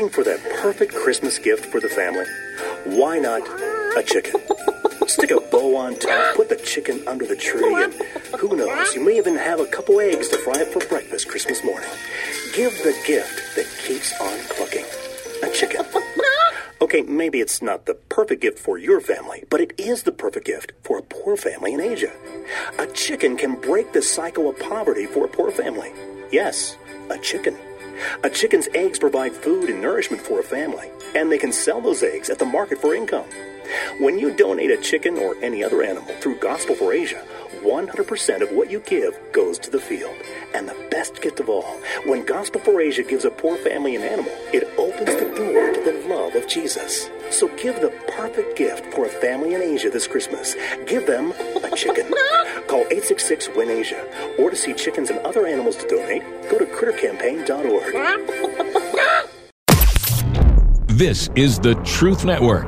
Looking for that perfect Christmas gift for the family? Why not a chicken? Stick a bow on top, put the chicken under the tree, and who knows, you may even have a couple eggs to fry up for breakfast Christmas morning. Give the gift that keeps on clucking. A chicken. Okay, maybe it's not the perfect gift for your family, but it is the perfect gift for a poor family in Asia. A chicken can break the cycle of poverty for a poor family. Yes, a chicken. A chicken's eggs provide food and nourishment for a family, and they can sell those eggs at the market for income. When you donate a chicken or any other animal through Gospel for Asia, 100% of what you give goes to the field. And the best gift of all, when Gospel for Asia gives a poor family an animal, it opens the door to the love of Jesus. So give the perfect gift for a family in Asia this Christmas. Give them a chicken. Call 866-WIN-ASIA. Or to see chickens and other animals to donate, go to crittercampaign.org. This is the Truth Network.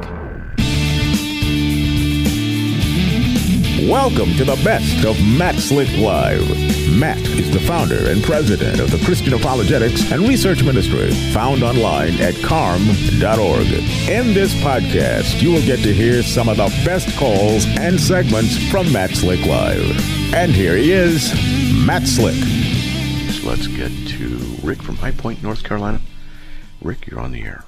Welcome to the best of Matt Slick Live. Matt is the founder and president of the Christian Apologetics and Research Ministry, found online at carm.org. In this podcast, you will get to hear some of the best calls and segments from Matt Slick Live. And here he is, Matt Slick. So let's get to Rick from High Point, North Carolina. Rick, you're on the air.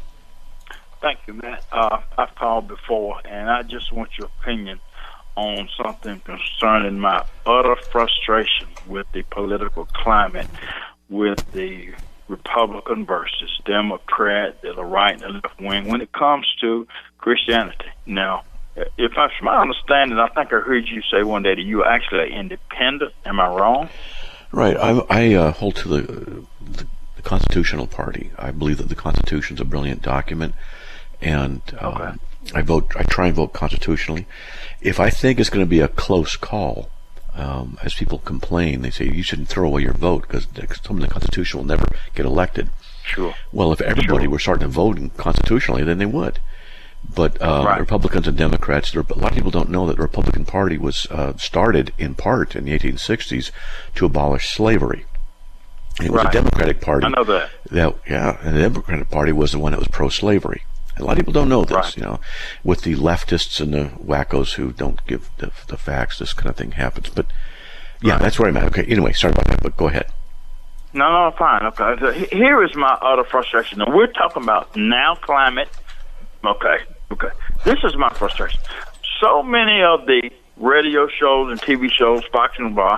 Thank you, Matt. I've called before, and I just want your opinion on something concerning my utter frustration with the political climate, with the Republican versus Democrat, the right and the left wing, when it comes to Christianity. Now, if that's my understanding, I think I heard you say one day that you are actually independent. Am I wrong? Right. I hold to the Constitutional Party. I believe that the Constitution is a brilliant document, and I try and vote constitutionally. If I think it's going to be a close call, as people complain, they say you shouldn't throw away your vote because some of the Constitution will never get elected. Sure. Well, if everybody were starting to vote constitutionally, then they would. But Republicans and Democrats, a lot of people don't know that the Republican Party was started in part in the 1860s to abolish slavery. And it was a Democratic Party. I know that. And the Democratic Party was the one that was pro-slavery. A lot of people don't know this, with the leftists and the wackos who don't give the facts, this kind of thing happens. But, that's where I'm at. Okay, anyway, sorry about that, but go ahead. No, fine. Okay, so here is my utter frustration. Now, we're talking about now climate. Okay. This is my frustration. So many of the radio shows and TV shows, Fox and Bar,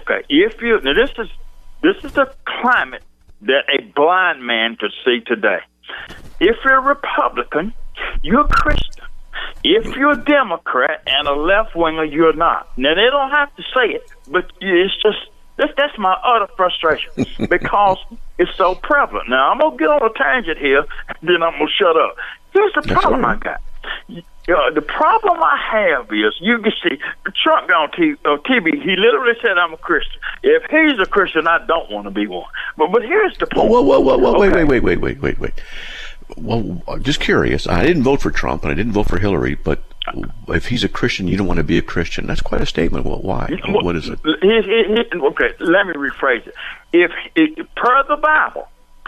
now this is the climate that a blind man could see today. If you're a Republican, you're a Christian. If you're a Democrat and a left-winger, you're not. Now, they don't have to say it, but it's just, that's my utter frustration because it's so prevalent. Now, I'm going to get on a tangent here, then I'm going to shut up. Here's the problem I got. The problem I have is, you can see, Trump got on TV, he literally said, I'm a Christian. If he's a Christian, I don't want to be one. But here's the point. Whoa, wait. Well, I'm just curious. I didn't vote for Trump, and I didn't vote for Hillary, but if he's a Christian, you don't want to be a Christian. That's quite a statement. Well, why? What is it? Okay, let me rephrase it. If per the Bible,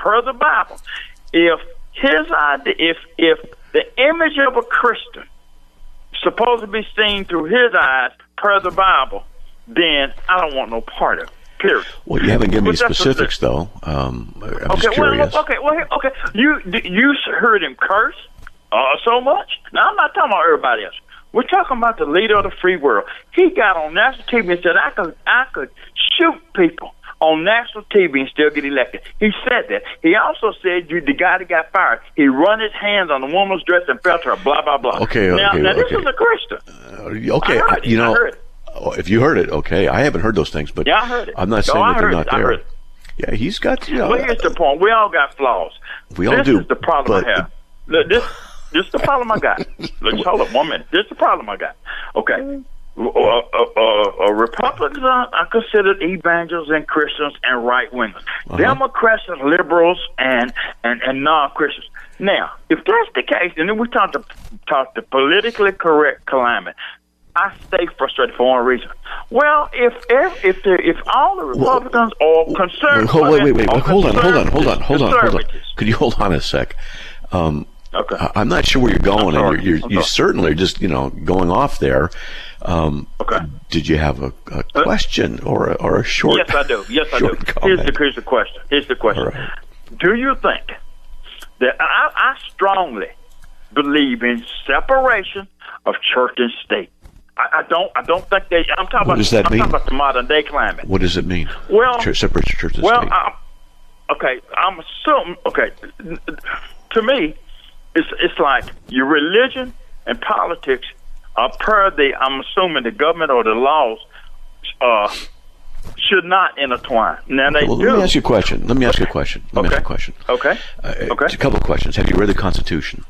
if his idea, if the image of a Christian is supposed to be seen through his eyes, per the Bible, then I don't want no part of it. Period. Well, you haven't given me specifics, though. I'm just curious. Okay. You heard him curse so much. Now, I'm not talking about everybody else. We're talking about the leader of the free world. He got on national TV and said, I could shoot people on national TV and still get elected. He said that. He also said, the guy that got fired, he run his hands on the woman's dress and felt her, blah, blah, blah. Now, this is a Christian. I heard it. If you heard it, okay. I haven't heard those things, but I heard it. I'm not saying that they're not there. I heard it. Yeah, he's got. Well, here's the point. We all got flaws. We all do. This is the problem I have. This is the problem I got. Let's hold up 1 minute. This is the problem I got. Okay. Republicans are considered evangelicals and Christians and right-wingers. Democrats are liberals and non-Christians. Now, if that's the case, and then we talk the politically correct climate, I stay frustrated for one reason. Well, if all the Republicans or conservatives, wait. Hold on. Could you hold on a sec? Okay. I'm not sure where you're going, and you certainly are just going off there. Okay. Did you have a question or a short? Yes, I do. Yes, I do. Here's the question. Right. Do you think that I strongly believe in separation of church and state? I don't think they. I'm talking what does that mean? I'm talking about the modern day climate. What does it mean? Well, separate church and state. I'm assuming. Okay, to me, it's like your religion and politics are per the. I'm assuming the government or the laws should not intertwine. Now they do. Let me ask you a question. Okay. A couple of questions. Have you read the Constitution?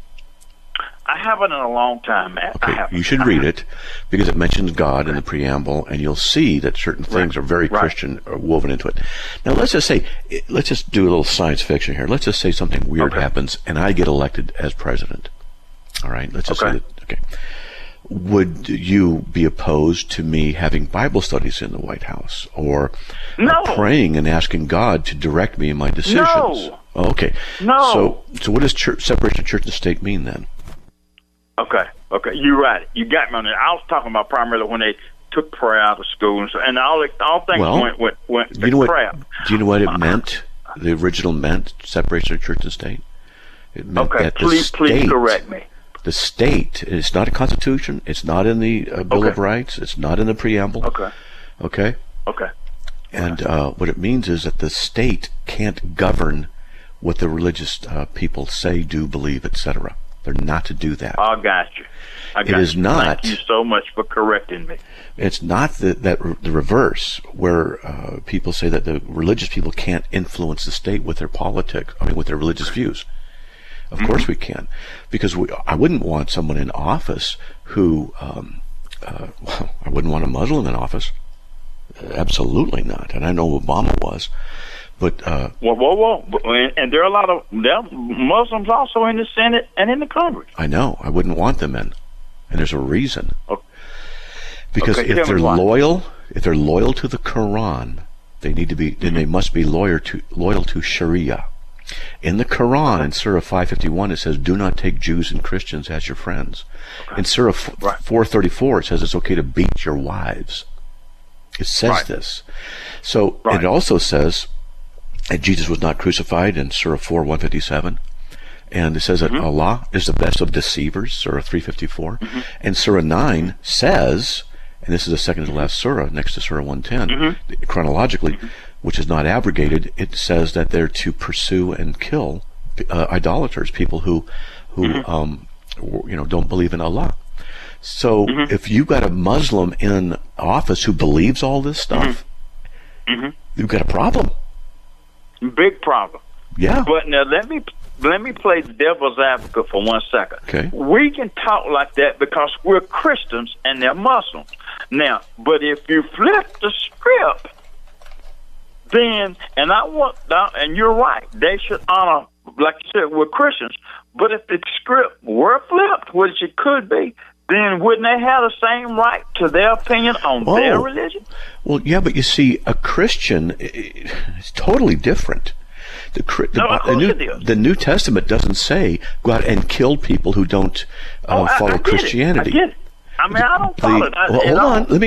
I haven't in a long time, Matt. Okay, you should read it because it mentions God in the preamble, and you'll see that certain things are very Christian woven into it. Now, let's just do a little science fiction here. Let's just say something weird happens, and I get elected as president. All right, let's just say that. Okay, would you be opposed to me having Bible studies in the White House or praying and asking God to direct me in my decisions? No. Oh, okay. No. So what does separation of church and state mean then? Okay, you're right. You got me on it. I was talking about primarily when they took prayer out of schools, and all things went you know crap. Do you know what it meant? The original meant separation of church and state. It meant that please correct me. The state. It's not a constitution. It's not in the Bill of Rights. It's not in the preamble. Okay. And what it means is that the state can't govern what the religious people say, do, believe, etc. They're not to do that. I got you. It is not. Thank you so much for correcting me. It's not the reverse, where people say that the religious people can't influence the state with their politics. I mean, with their religious views. Of course we can, because I wouldn't want someone in office who. I wouldn't want a Muslim in office. Absolutely not. And I know Obama was. But whoa! And there are a lot of Muslims also in the Senate and in the Congress. I know. I wouldn't want them in, and there's a reason. Because if they're loyal to the Quran, they need to be. Then they must be loyal to Sharia. In the Quran, in Surah 551, it says, "Do not take Jews and Christians as your friends." In Surah 434, it says it's okay to beat your wives. It says this. So it also says that Jesus was not crucified in Surah 4:157, and it says that Allah is the best of deceivers, Surah 354, and Surah 9 says, and this is the second to last surah next to Surah 110, chronologically, which is not abrogated, it says that they're to pursue and kill idolaters, people who don't believe in Allah. So if you got a Muslim in office who believes all this stuff, you've got a problem. Big problem. Yeah. But now let me play the devil's advocate for 1 second. Okay. We can talk like that because we're Christians and they're Muslims. Now, but if you flip the script, then and you're right, they should honor, like you said, we're Christians. But if the script were flipped, which it could be, then wouldn't they have the same right to their opinion on their religion? Well, yeah, but you see, a Christian is totally different. The New Testament doesn't say go out and kill people who don't follow Christianity. I get it. I mean, I don't follow it. Hold on. Let me.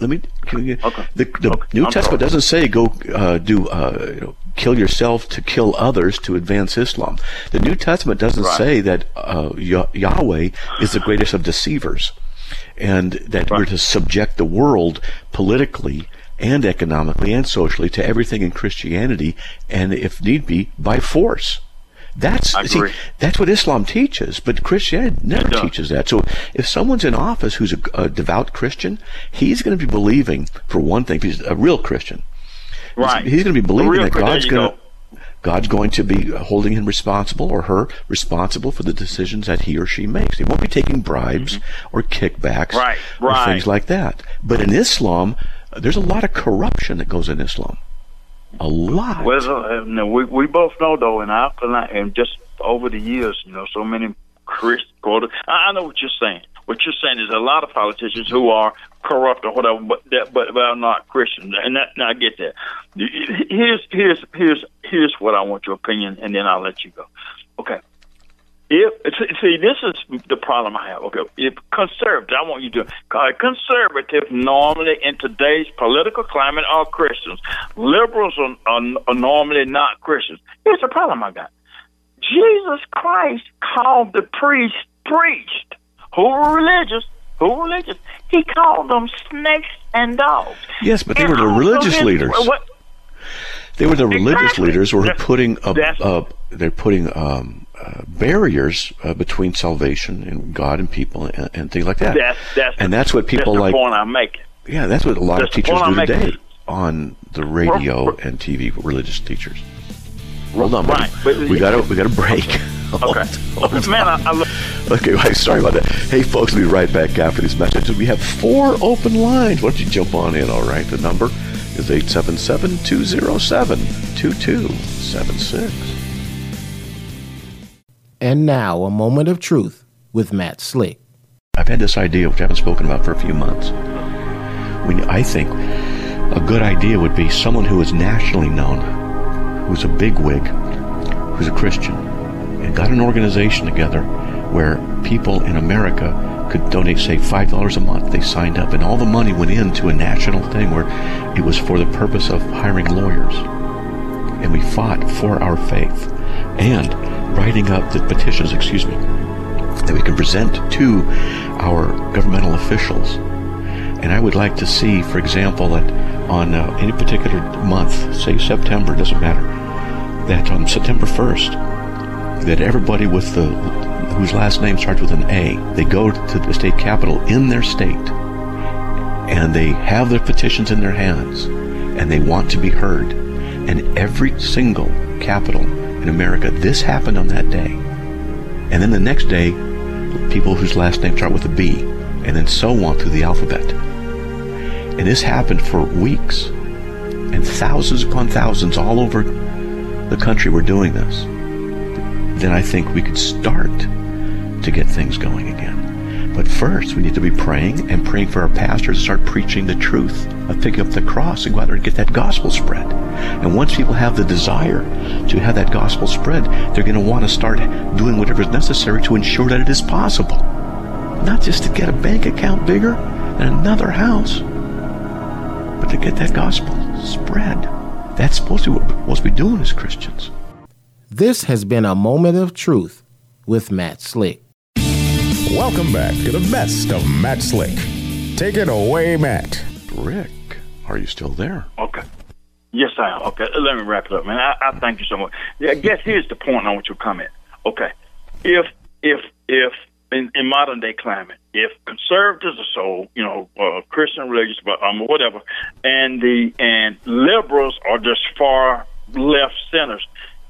The New Testament doesn't say go kill yourself to kill others to advance Islam. The New Testament doesn't say that Yahweh is the greatest of deceivers, and that we're to subject the world politically and economically and socially to everything in Christianity, and if need be, by force. That's what Islam teaches, but Christianity never teaches that. So if someone's in office who's a devout Christian, he's going to be believing, for one thing, if he's a real Christian, he's going to be believing that God's going to be holding him responsible or her responsible for the decisions that he or she makes. He won't be taking bribes or kickbacks or things like that. But in Islam, there's a lot of corruption that goes in Islam. A lot. Well, we both know, though, and just over the years, so many Christians. I know what you're saying. what you're saying is a lot of politicians who are corrupt or whatever, but are not Christians, and I get that. Here's what I want your opinion, and then I'll let you go. Okay. See, this is the problem I have. Okay, if conservative, I want you to call it conservative. Normally, in today's political climate, are Christians. Liberals are normally not Christians. Here's the problem I got. Jesus Christ called the priest who were religious. He called them snakes and dogs. Yes, but they were the religious leaders. They were the religious leaders who were putting barriers between salvation and God and people and things like that. That's what people like. That's the point I'm making. Yeah, that's what a lot of teachers do today on the radio and TV. Religious teachers. Hold on, right? We got a break. Okay. Man, I love. Okay, sorry about that. Hey, folks, we'll be right back after these messages. We have 4 open lines. Why don't you jump on in? All right, the number is 877-207-2276. And now, a moment of truth with Matt Slick. I've had this idea, which I haven't spoken about for a few months. I think a good idea would be someone who is nationally known, who's a bigwig, who's a Christian, and got an organization together where people in America could donate, say, $5 a month. They signed up, and all the money went into a national thing where it was for the purpose of hiring lawyers. And we fought for our faith and writing up the petitions, that we can present to our governmental officials. And I would like to see, for example, that on any particular month, say September, doesn't matter, that on September 1st, that everybody with whose last name starts with an A, they go to the state capitol in their state, and they have their petitions in their hands, and they want to be heard. And every single capital in America, this happened on that day. And then the next day, people whose last name start with a B, and then so on through the alphabet. And this happened for weeks, and thousands upon thousands all over the country were doing this. Then I think we could start to get things going again. But first, we need to be praying for our pastors to start preaching the truth of picking up the cross and go out there and get that gospel spread. And once people have the desire to have that gospel spread, they're going to want to start doing whatever is necessary to ensure that it is possible. Not just to get a bank account bigger and another house, but to get that gospel spread. That's supposed to be what we're supposed to be doing as Christians. This has been a moment of truth with Matt Slick. Welcome back to the best of Matt Slick. Take it away, Matt. Rick, are you still there? Okay. Yes, I am. Okay, let me wrap it up, man. I thank you so much. I guess here's the point I want you to comment. Okay, if in modern day climate, if conservatives are so, Christian religious, but whatever, and liberals are just far left centers,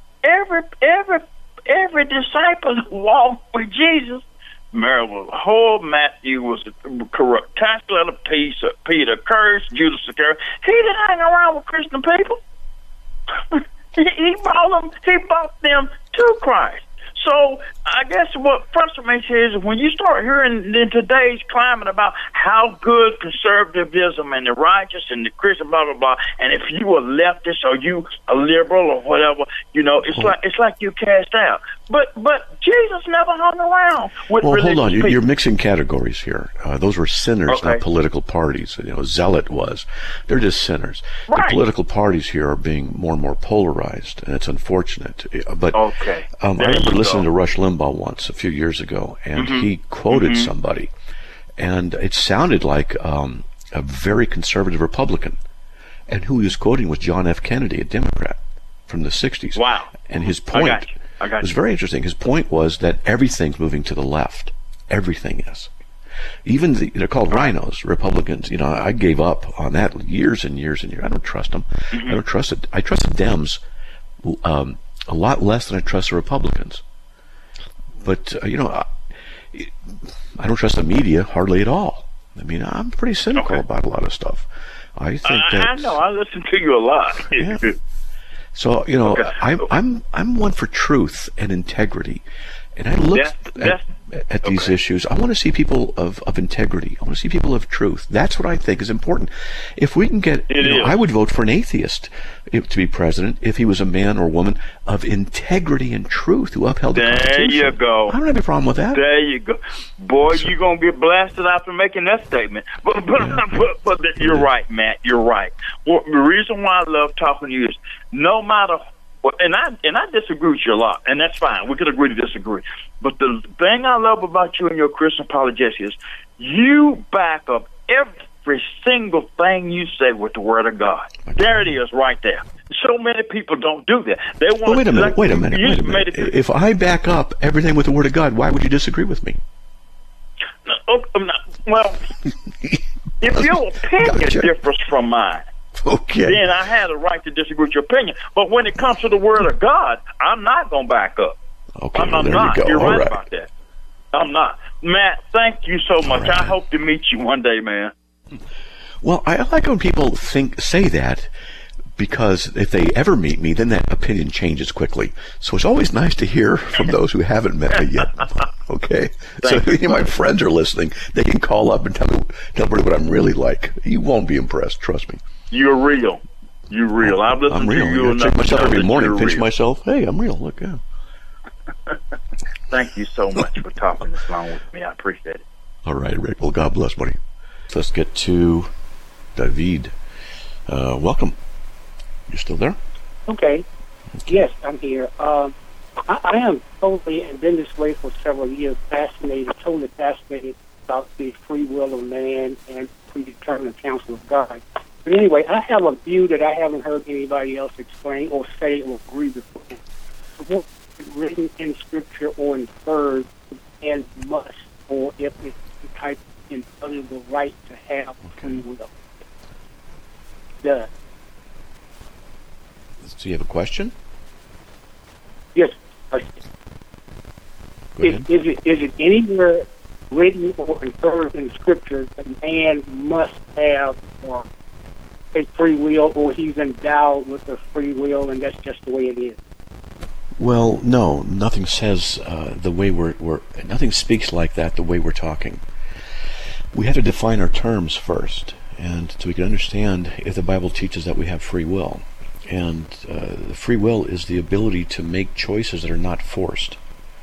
every disciple who walked with Jesus, Mary was a whole, Matthew was a corrupt tax collector, Peter cursed, Judas Iscariot. He didn't hang around with Christian people. He brought them to Christ. So I guess what frustrates me is when you start hearing in today's climate about how good conservatism and the righteous and the Christian blah blah blah, and if you a leftist or you a liberal or whatever, it's like you cast out. But Jesus never hung around with religious hold on, people. You're mixing categories here. Those were sinners, Okay. not political parties. Zealot was. They're just sinners. Right. The political parties here are being more and more polarized, and it's unfortunate. But Okay. I remember listening to Rush Limbaugh once a few years ago, and he quoted somebody, and it sounded like a very conservative Republican, and who he was quoting was John F. Kennedy, a Democrat from the 60s. Wow. And his point was very interesting. His point was that everything's moving to the left. Everything is. Even they're called rhinos, Republicans. I gave up on that years and years and years. I don't trust them. I don't trust it. I trust the Dems a lot less than I trust the Republicans. But I don't trust the media hardly at all. I mean, I'm pretty cynical about a lot of stuff. I think I know. I listen to you a lot. Yeah. So I'm one for truth and integrity, and I look. at these issues. I want to see people of integrity. I want to see people of truth. That's what I think is important. If we can get, I would vote for an atheist to be president if he was a man or woman of integrity and truth who upheld the Constitution. There you go. I don't have a problem with that. There you go. Boy, you're going to get blasted after making that statement. But you're right, Matt. You're right. Well, the reason why I love talking to you is no matter and I disagree with you a lot, and that's fine. We could agree to disagree. But the thing I love about you and your Christian apologetics is you back up every single thing you say with the Word of God. There it is, right there. So many people don't do that. They want. Well, wait a minute. If I back up everything with the Word of God, why would you disagree with me? Well, if your opinion differs from mine, then I had a right to disagree with your opinion. But when it comes to the Word of God, I'm not going to back up. Okay, I'm not. You go. You're right about that. I'm not. Matt, thank you so much. Right. I hope to meet you one day, man. Well, I like when people say that, because if they ever meet me, then that opinion changes quickly. So it's always nice to hear from those who haven't met me yet. Okay? So if any of my friends are listening, they can call up and tell me what I'm really like. You won't be impressed, trust me. You're real. You're real. I've listened to you enough. Check myself every morning, pinch myself. Hey, I'm real. Look, yeah. Thank you so much for talking this long with me. I appreciate it. All right, Rick. Well, God bless, buddy. Let's get to David. Welcome. You still there? Okay. Yes, I'm here. I am totally, and been this way for several years, totally fascinated about the free will of man and predetermined counsel of God. But anyway, I have a view that I haven't heard anybody else explain or say or agree with. What's written in Scripture or inferred and must, or if it's the type of invaluable right to have free will. So you have a question? Yes. Go ahead. Is it anywhere written or inferred in Scripture that man must have a free will, or he's endowed with a free will, and that's just the way it is? Well, no. Nothing says the way nothing speaks like that the way we're talking. We have to define our terms first, and so we can understand if the Bible teaches that we have free will. And free will is the ability to make choices that are not forced.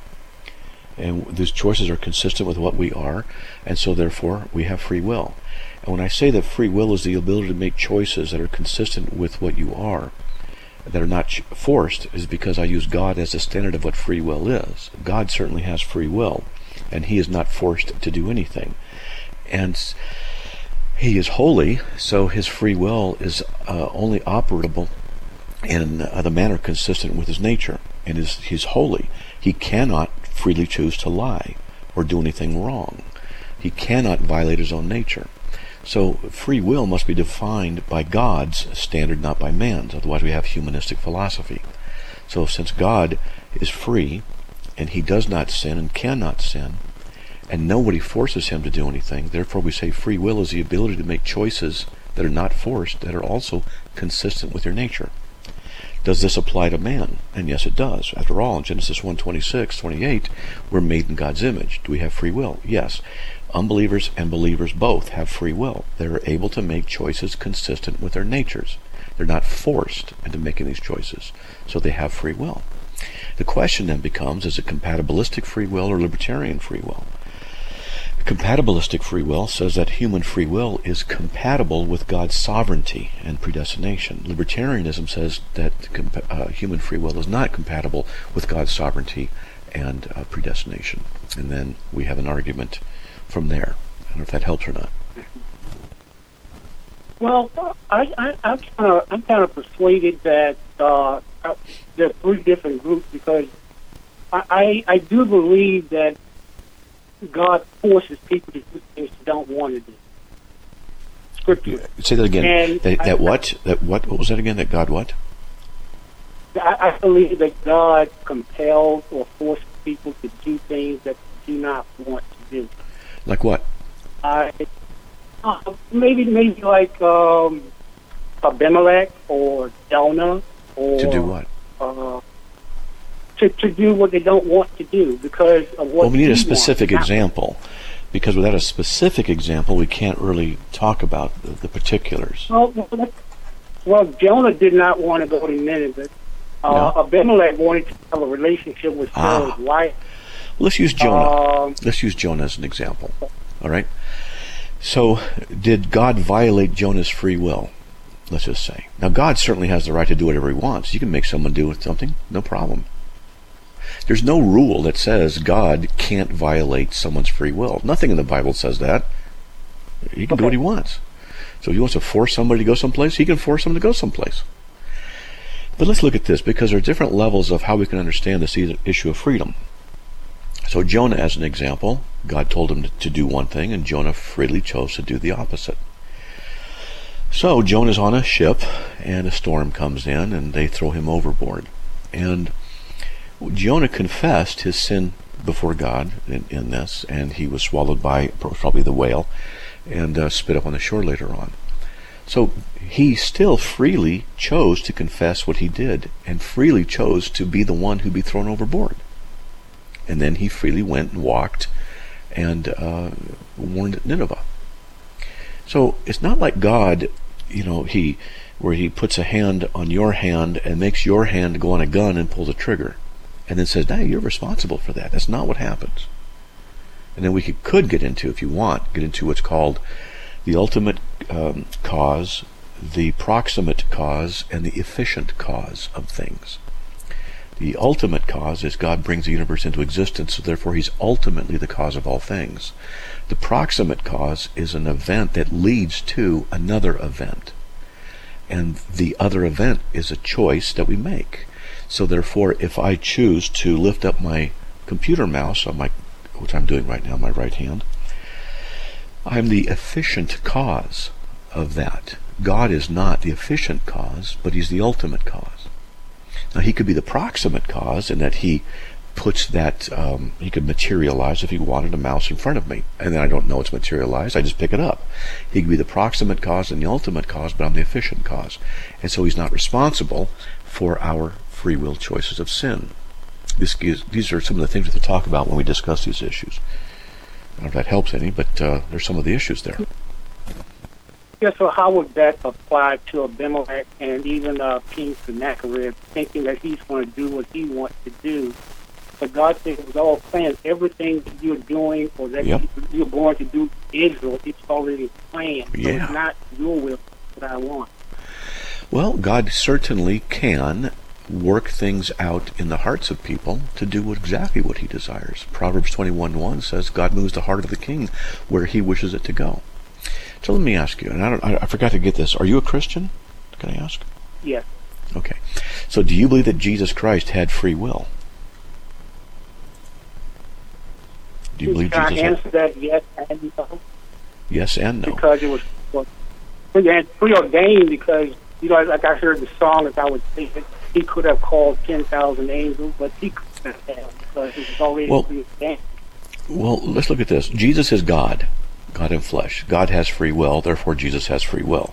And those choices are consistent with what we are, and so therefore we have free will. And when I say that free will is the ability to make choices that are consistent with what you are, that are not forced, is because I use God as the standard of what free will is. God certainly has free will, and He is not forced to do anything. And He is holy, so His free will is only operable in the manner consistent with His nature. And He's holy. He cannot freely choose to lie or do anything wrong. He cannot violate His own nature. So free will must be defined by God's standard, not by man's. Otherwise we have humanistic philosophy. So since God is free, and He does not sin and cannot sin, and nobody forces Him to do anything, therefore we say free will is the ability to make choices that are not forced, that are also consistent with your nature. Does this apply to man? And yes, it does. After all, in Genesis 1:26-28, we're made in God's image. Do we have free will? Yes. Unbelievers and believers both have free will. They're able to make choices consistent with their natures. They're not forced into making these choices, so they have free will. The question then becomes, is it compatibilistic free will or libertarian free will? Compatibilistic free will says that human free will is compatible with God's sovereignty and predestination. Libertarianism says that human free will is not compatible with God's sovereignty and predestination. And then we have an argument from there. I don't know if that helps or not. Well, I'm kind of persuaded that there are three different groups, because I do believe that God forces people to do things they don't want to do. Scripture. Say that again. What was that again? That God what? I believe that God compels or forces people to do things that they do not want to do. Like what? Maybe like Abimelech or Jonah, or to do what? to do what they don't want to do because of what. Well, we need a he specific wants. example, because without a specific example, we can't really talk about the particulars. Well, Jonah did not want to go to Nineveh. No. Abimelech wanted to have a relationship with Pharaoh's wife. Let's use Jonah. Let's use Jonah as an example. All right. So, did God violate Jonah's free will? Let's just say. Now, God certainly has the right to do whatever he wants. You can make someone do something, no problem. There's no rule that says God can't violate someone's free will. Nothing in the Bible says that. He can do what he wants. So if he wants to force somebody to go someplace, he can force them to go someplace. But let's look at this, because there are different levels of how we can understand this issue of freedom. So Jonah, as an example, God told him to do one thing, and Jonah freely chose to do the opposite. So Jonah's on a ship, and a storm comes in, and they throw him overboard. And Jonah confessed his sin before God in this, and he was swallowed by probably the whale, and spit up on the shore later on. So he still freely chose to confess what he did, and freely chose to be the one who'd be thrown overboard. And then he freely went and walked and warned Nineveh. So it's not like God, where he puts a hand on your hand and makes your hand go on a gun and pulls a trigger, and then says, "No, you're responsible for that." That's not what happens. And then we could get into what's called the ultimate cause, the proximate cause, and the efficient cause of things. The ultimate cause is God brings the universe into existence, so therefore he's ultimately the cause of all things. The proximate cause is an event that leads to another event. And the other event is a choice that we make. So therefore, if I choose to lift up my computer mouse on which I'm doing right now, my right hand, I'm the efficient cause of that. God is not the efficient cause, but he's the ultimate cause. Now, he could be the proximate cause in that he puts that, he could materialize if he wanted a mouse in front of me, and then I don't know it's materialized, I just pick it up. He could be the proximate cause and the ultimate cause, but I'm the efficient cause. And so he's not responsible for our free will choices of sin. These are some of the things we have to talk about when we discuss these issues. I don't know if that helps any, but there's some of the issues there. Yeah, so how would that apply to Abimelech and even King Sennacherib, thinking that he's going to do what he wants to do? But God said it was all planned. Everything that you're doing or that you're going to do Israel, it's already planned. So it's not your will that I want. Well, God certainly can work things out in the hearts of people to do exactly what he desires. Proverbs 21:1 says, God moves the heart of the king where he wishes it to go. So let me ask you, and I forgot to get this. Are you a Christian? Can I ask? Yes. Okay. So do you believe that Jesus Christ had free will? Do you believe Jesus had? Can I answer that yes and no? Yes and no. Because it was preordained, because, like I heard the song, as I was thinking, he could have called 10,000 angels, but he couldn't have, because it was already preordained. Well, let's look at this. Jesus is God. God in flesh. God has free will, therefore Jesus has free will.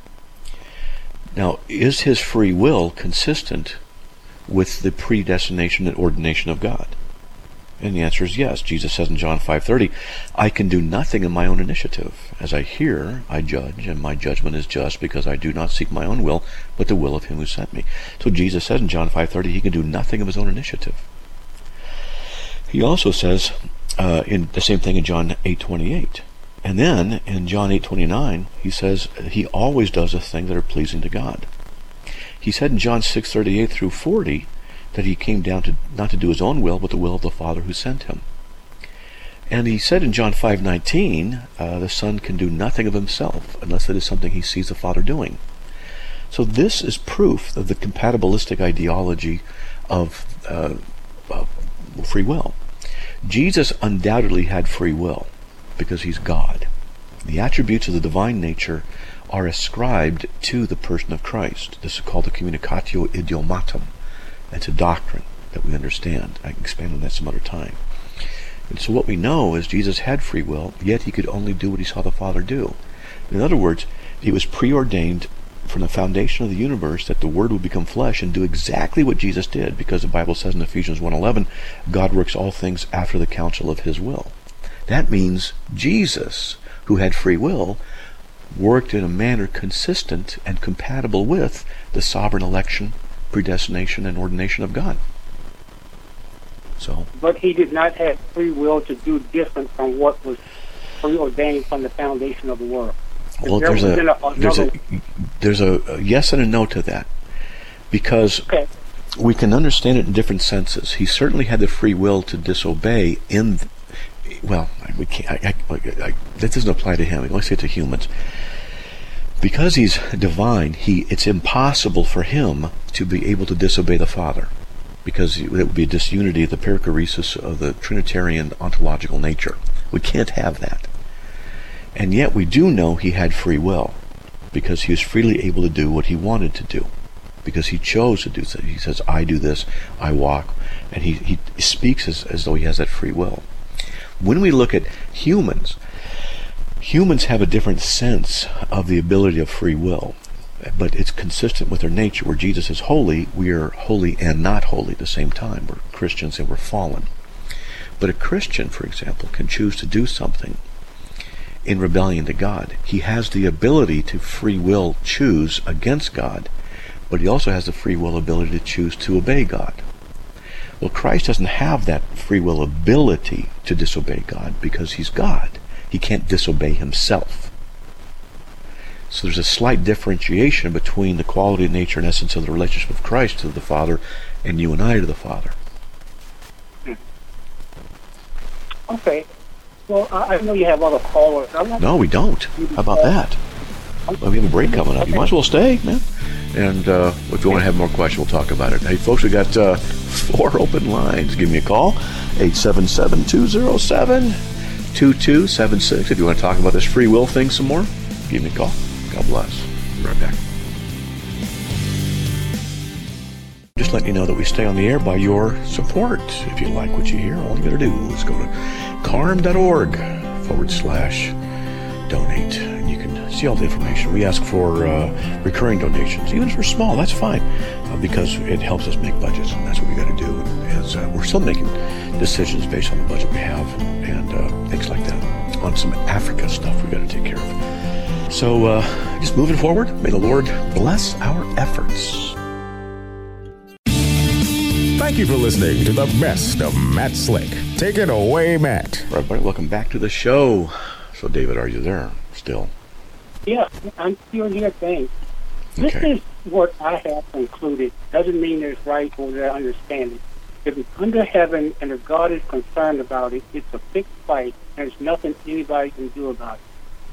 Now, is his free will consistent with the predestination and ordination of God? And the answer is yes. Jesus says in John 5:30, I can do nothing in my own initiative. As I hear, I judge, and my judgment is just, because I do not seek my own will, but the will of him who sent me. So Jesus says in John 5:30, he can do nothing of his own initiative. He also says in the same thing in John 8:28. And then in John 8:29, he says he always does the things that are pleasing to God. He said in John 6:38 through 40 that he came down to not to do his own will, but the will of the Father who sent him. And he said in John 5:19, the Son can do nothing of himself unless it is something he sees the Father doing. So this is proof of the compatibilistic ideology of free will. Jesus undoubtedly had free will, because he's God. The attributes of the divine nature are ascribed to the person of Christ. This is called the communicatio idiomatum. It's a doctrine that we understand. I can expand on that some other time. And so what we know is Jesus had free will, yet he could only do what he saw the Father do. In other words, he was preordained from the foundation of the universe that the Word would become flesh and do exactly what Jesus did, because the Bible says in Ephesians 1:11, God works all things after the counsel of his will. That means Jesus, who had free will, worked in a manner consistent and compatible with the sovereign election, predestination, and ordination of God. So, but he did not have free will to do different from what was preordained from the foundation of the world. well, there's a yes and a no to that, because we can understand it in different senses. He certainly had the free will to disobey we can't. That doesn't apply to him. Let's say to humans. Because he's divine, it's impossible for him to be able to disobey the Father, because it would be a disunity of the perichoresis of the Trinitarian ontological nature. We can't have that. And yet we do know he had free will, because he was freely able to do what he wanted to do, because he chose to do so. He says, I do this, I walk, and he speaks as though he has that free will. When we look at humans have a different sense of the ability of free will, but it's consistent with their nature. Where Jesus is holy, we are holy and not holy at the same time. We're Christians and we're fallen. But a Christian, for example, can choose to do something in rebellion to God. He has the ability to free will choose against God, but he also has the free will ability to choose to obey God. Well, Christ doesn't have that free will ability to disobey God, because he's God. He can't disobey himself. So there's a slight differentiation between the quality, nature, and essence of the relationship of Christ to the Father and you and I to the Father. Okay. Well, I know you have other callers. No, we don't. How about that? Well, we have a break coming up. You might as well stay, man. And if you want to have more questions, we'll talk about it. Hey, folks, we got 4 open lines. Give me a call, 877-207-2276. If you want to talk about this free will thing some more, give me a call. God bless. Be right back. Just letting you know that we stay on the air by your support. If you like what you hear, all you got to do is go to carm.org/donate. And you can see all the information. We ask for recurring donations, even if they're small. That's fine, because it helps us make budgets, and that's what we got to do. As we're still making decisions based on the budget we have, and things like that. On some Africa stuff we got to take care of. So just moving forward, may the Lord bless our efforts. Thank you for listening to the best of Matt Slick. Take it away, Matt. All right, everybody, welcome back to the show. So, David, are you there still? Yeah, I'm still here, thanks. This is what I have concluded. Doesn't mean there's right or there's understanding. If it's under heaven and if God is concerned about it, it's a fixed fight. There's nothing anybody can do about it.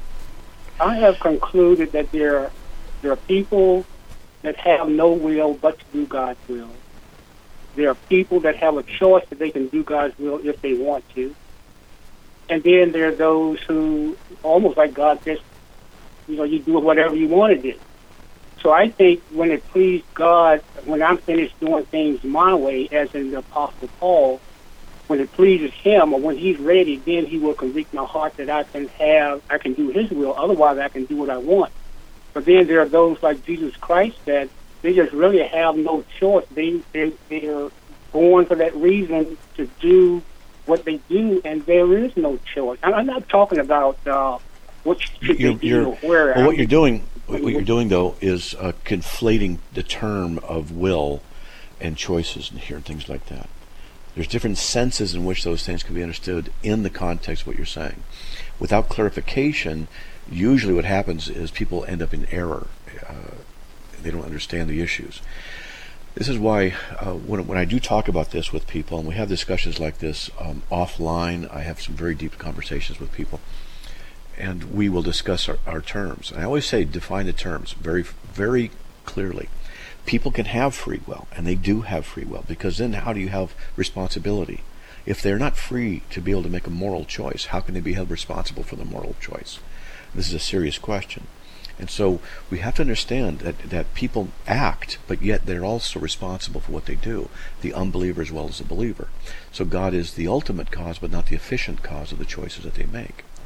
I have concluded that there are people that have no will but to do God's will. There are people that have a choice that they can do God's will if they want to. And then there are those who, almost like God says, you do whatever you want to do. So I think when it pleased God, when I'm finished doing things my way, as in the Apostle Paul, when it pleases him or when he's ready, then he will convict my heart that I can do his will. Otherwise, I can do what I want. But then there are those like Jesus Christ that they just really have no choice. They're born for that reason to do what they do, and there is no choice. I'm not talking about what should they do or where. Well, what you're doing, though, is conflating the term of will and choices and here and things like that. There's different senses in which those things can be understood in the context of what you're saying. Without clarification, usually what happens is people end up in error. They don't understand the issues. This is why when I do talk about this with people, and we have discussions like this offline, I have some very deep conversations with people, and we will discuss our terms. And I always say define the terms very, very clearly. People can have free will, and they do have free will, because then how do you have responsibility? If they're not free to be able to make a moral choice, how can they be held responsible for the moral choice? This is a serious question. And so we have to understand that people act, but yet they're also responsible for what they do, the unbeliever as well as the believer. So God is the ultimate cause, but not the efficient cause of the choices that they make.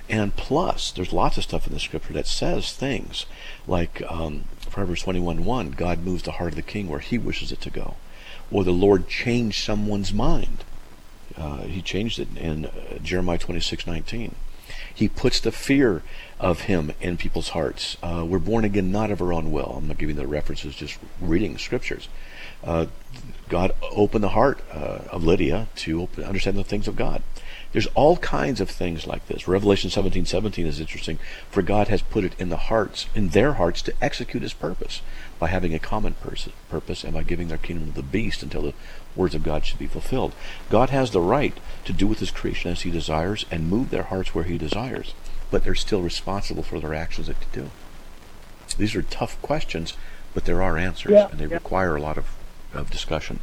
And plus, there's lots of stuff in the scripture that says things like Proverbs 21:1, God moves the heart of the king where he wishes it to go. Or the Lord changed someone's mind. He changed it in Jeremiah 26:19. He puts the fear of him in people's hearts. We're born again not of our own will. I'm not giving the references, just reading scriptures. God opened the heart of Lydia to understand the things of God. There's all kinds of things like this. Revelation 17:17 is interesting, for God has put it in their hearts to execute his purpose by having a common purpose and by giving their kingdom to the beast until the words of God should be fulfilled. God has the right to do with his creation as he desires and move their hearts where he desires, but they're still responsible for their actions that they do. These are tough questions, but there are answers, and they require a lot of discussion.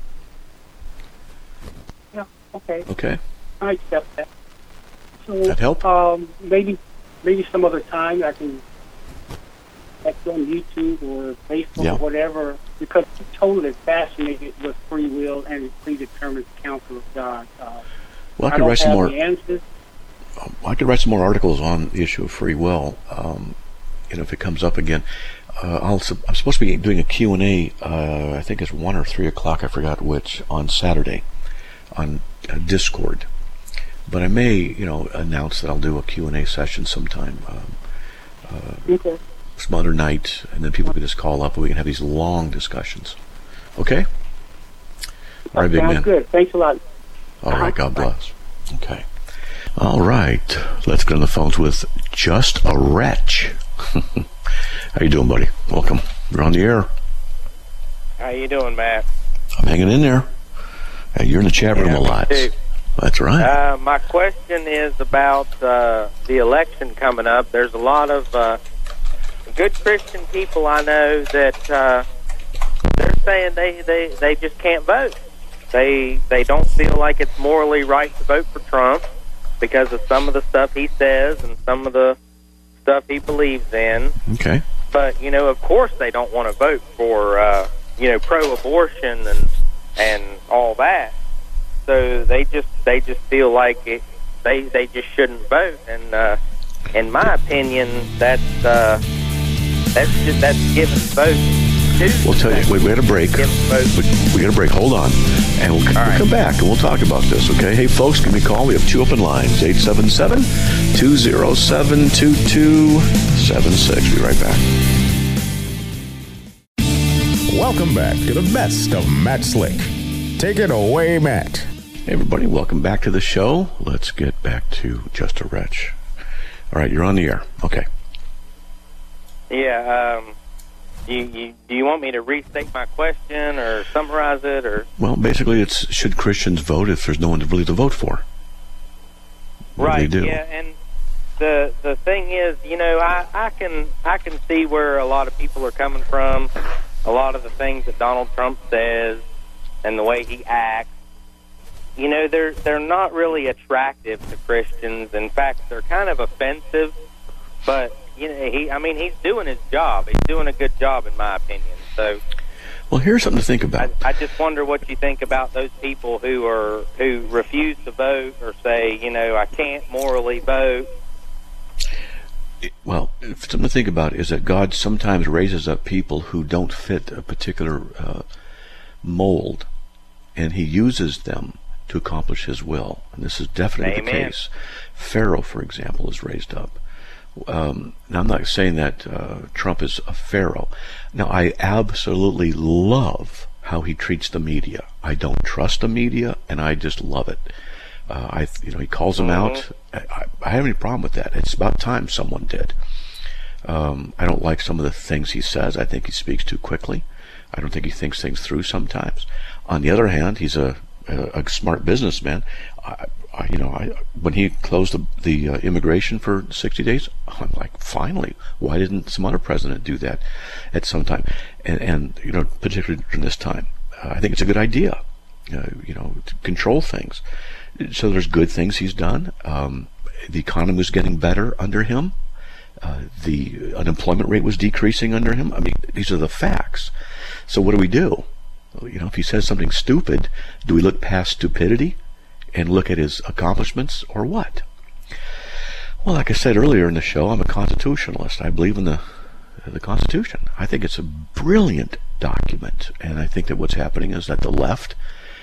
Yeah, okay. Okay. I accept that. So, that help? Maybe some other time I can on YouTube or Facebook or whatever, because I'm totally fascinated with free will and the predetermined counsel of God. Well, I could write some more. I could write some more articles on the issue of free will. If it comes up again, I'm supposed to be doing a Q&A. I think it's 1 or 3 o'clock. I forgot which, on Saturday on Discord. But I may, announce that I'll do a Q&A session sometime. Okay. Some other night, and then people can just call up and we can have these long discussions. Okay? All right, big man. Sounds good. Thanks a lot. All right, God bless. Okay. All right. Let's get on the phones with Just a Wretch. How you doing, buddy? Welcome. You're on the air. How you doing, Matt? I'm hanging in there. Hey, you're in the chat room a lot. Too. That's right. My question is about the election coming up. There's a lot of good Christian people I know that they're saying they just can't vote. They don't feel like it's morally right to vote for Trump because of some of the stuff he says and some of the stuff he believes in. Okay. But of course they don't want to vote for pro-abortion and all that. So they just feel like they just shouldn't vote, and in my opinion, that's giving votes to. We'll tell you. We had a break. We got a break. Hold on, and we'll come back and we'll talk about this. Okay? Hey, folks, give me a call. We have 2 open lines: 877-207-2276. Be right back. Welcome back to the best of Matt Slick. Take it away, Matt. Hey, everybody. Welcome back to the show. Let's get back to Just a Wretch. All right, you're on the air. Okay. Yeah. Do you want me to restate my question or summarize it, or? Well, basically, it's should Christians vote if there's no one really to vote for? What do they do? Yeah, and the thing is, I can see where a lot of people are coming from. A lot of the things that Donald Trump says and the way he acts, they're not really attractive to Christians. In fact, they're kind of offensive. But he's doing his job. He's doing a good job, in my opinion. So, well, here's something to think about. I just wonder what you think about those people who refuse to vote or say, I can't morally vote. Well, something to think about is that God sometimes raises up people who don't fit a particular mold, and he uses them to accomplish his will. And this is definitely the case. Pharaoh, for example, is raised up. Now, I'm not saying that Trump is a Pharaoh. Now, I absolutely love how he treats the media. I don't trust the media, and I just love it. He calls them out. I have any problem with that. It's about time someone did. I don't like some of the things he says. I think he speaks too quickly. I don't think he thinks things through sometimes. On the other hand, he's a smart businessman. When he closed the immigration for 60 days, I'm like, finally, why didn't some other president do that at some time? And particularly during this time, I think it's a good idea, to control things. So there's good things he's done. The economy was getting better under him. The unemployment rate was decreasing under him. I mean, these are the facts. So what do? If he says something stupid, do we look past stupidity and look at his accomplishments, or what? Well, like I said earlier in the show, I'm a constitutionalist. I believe in the Constitution. I think it's a brilliant document, and I think that what's happening is that the left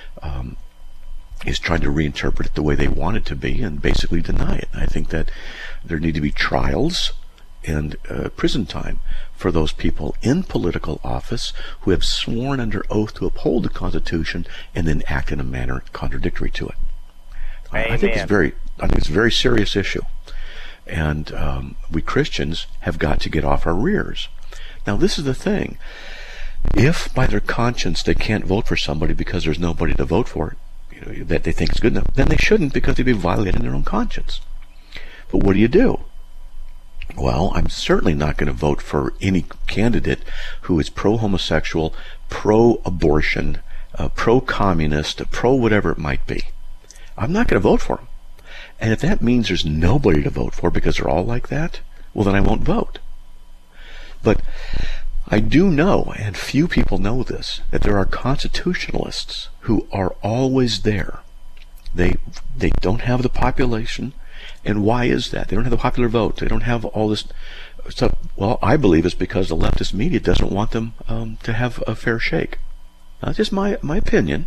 is trying to reinterpret it the way they want it to be and basically deny it. I think that there need to be trials and prison time for those people in political office who have sworn under oath to uphold the Constitution and then act in a manner contradictory to it. I think it's a very serious issue, and we Christians have got to get off our rears. Now, this is the thing: if by their conscience they can't vote for somebody because there's nobody to vote for, that they think is good enough, then they shouldn't, because they'd be violating their own conscience. But what do? Well, I'm certainly not going to vote for any candidate who is pro-homosexual, pro-abortion, pro-communist, pro-whatever it might be. I'm not going to vote for them. And if that means there's nobody to vote for because they're all like that, well, then I won't vote. But I do know, and few people know this, that there are constitutionalists who are always there. They don't have the population. And why is that? They don't have the popular vote. They don't have all this stuff. Well, I believe it's because the leftist media doesn't want them to have a fair shake. That's just my opinion.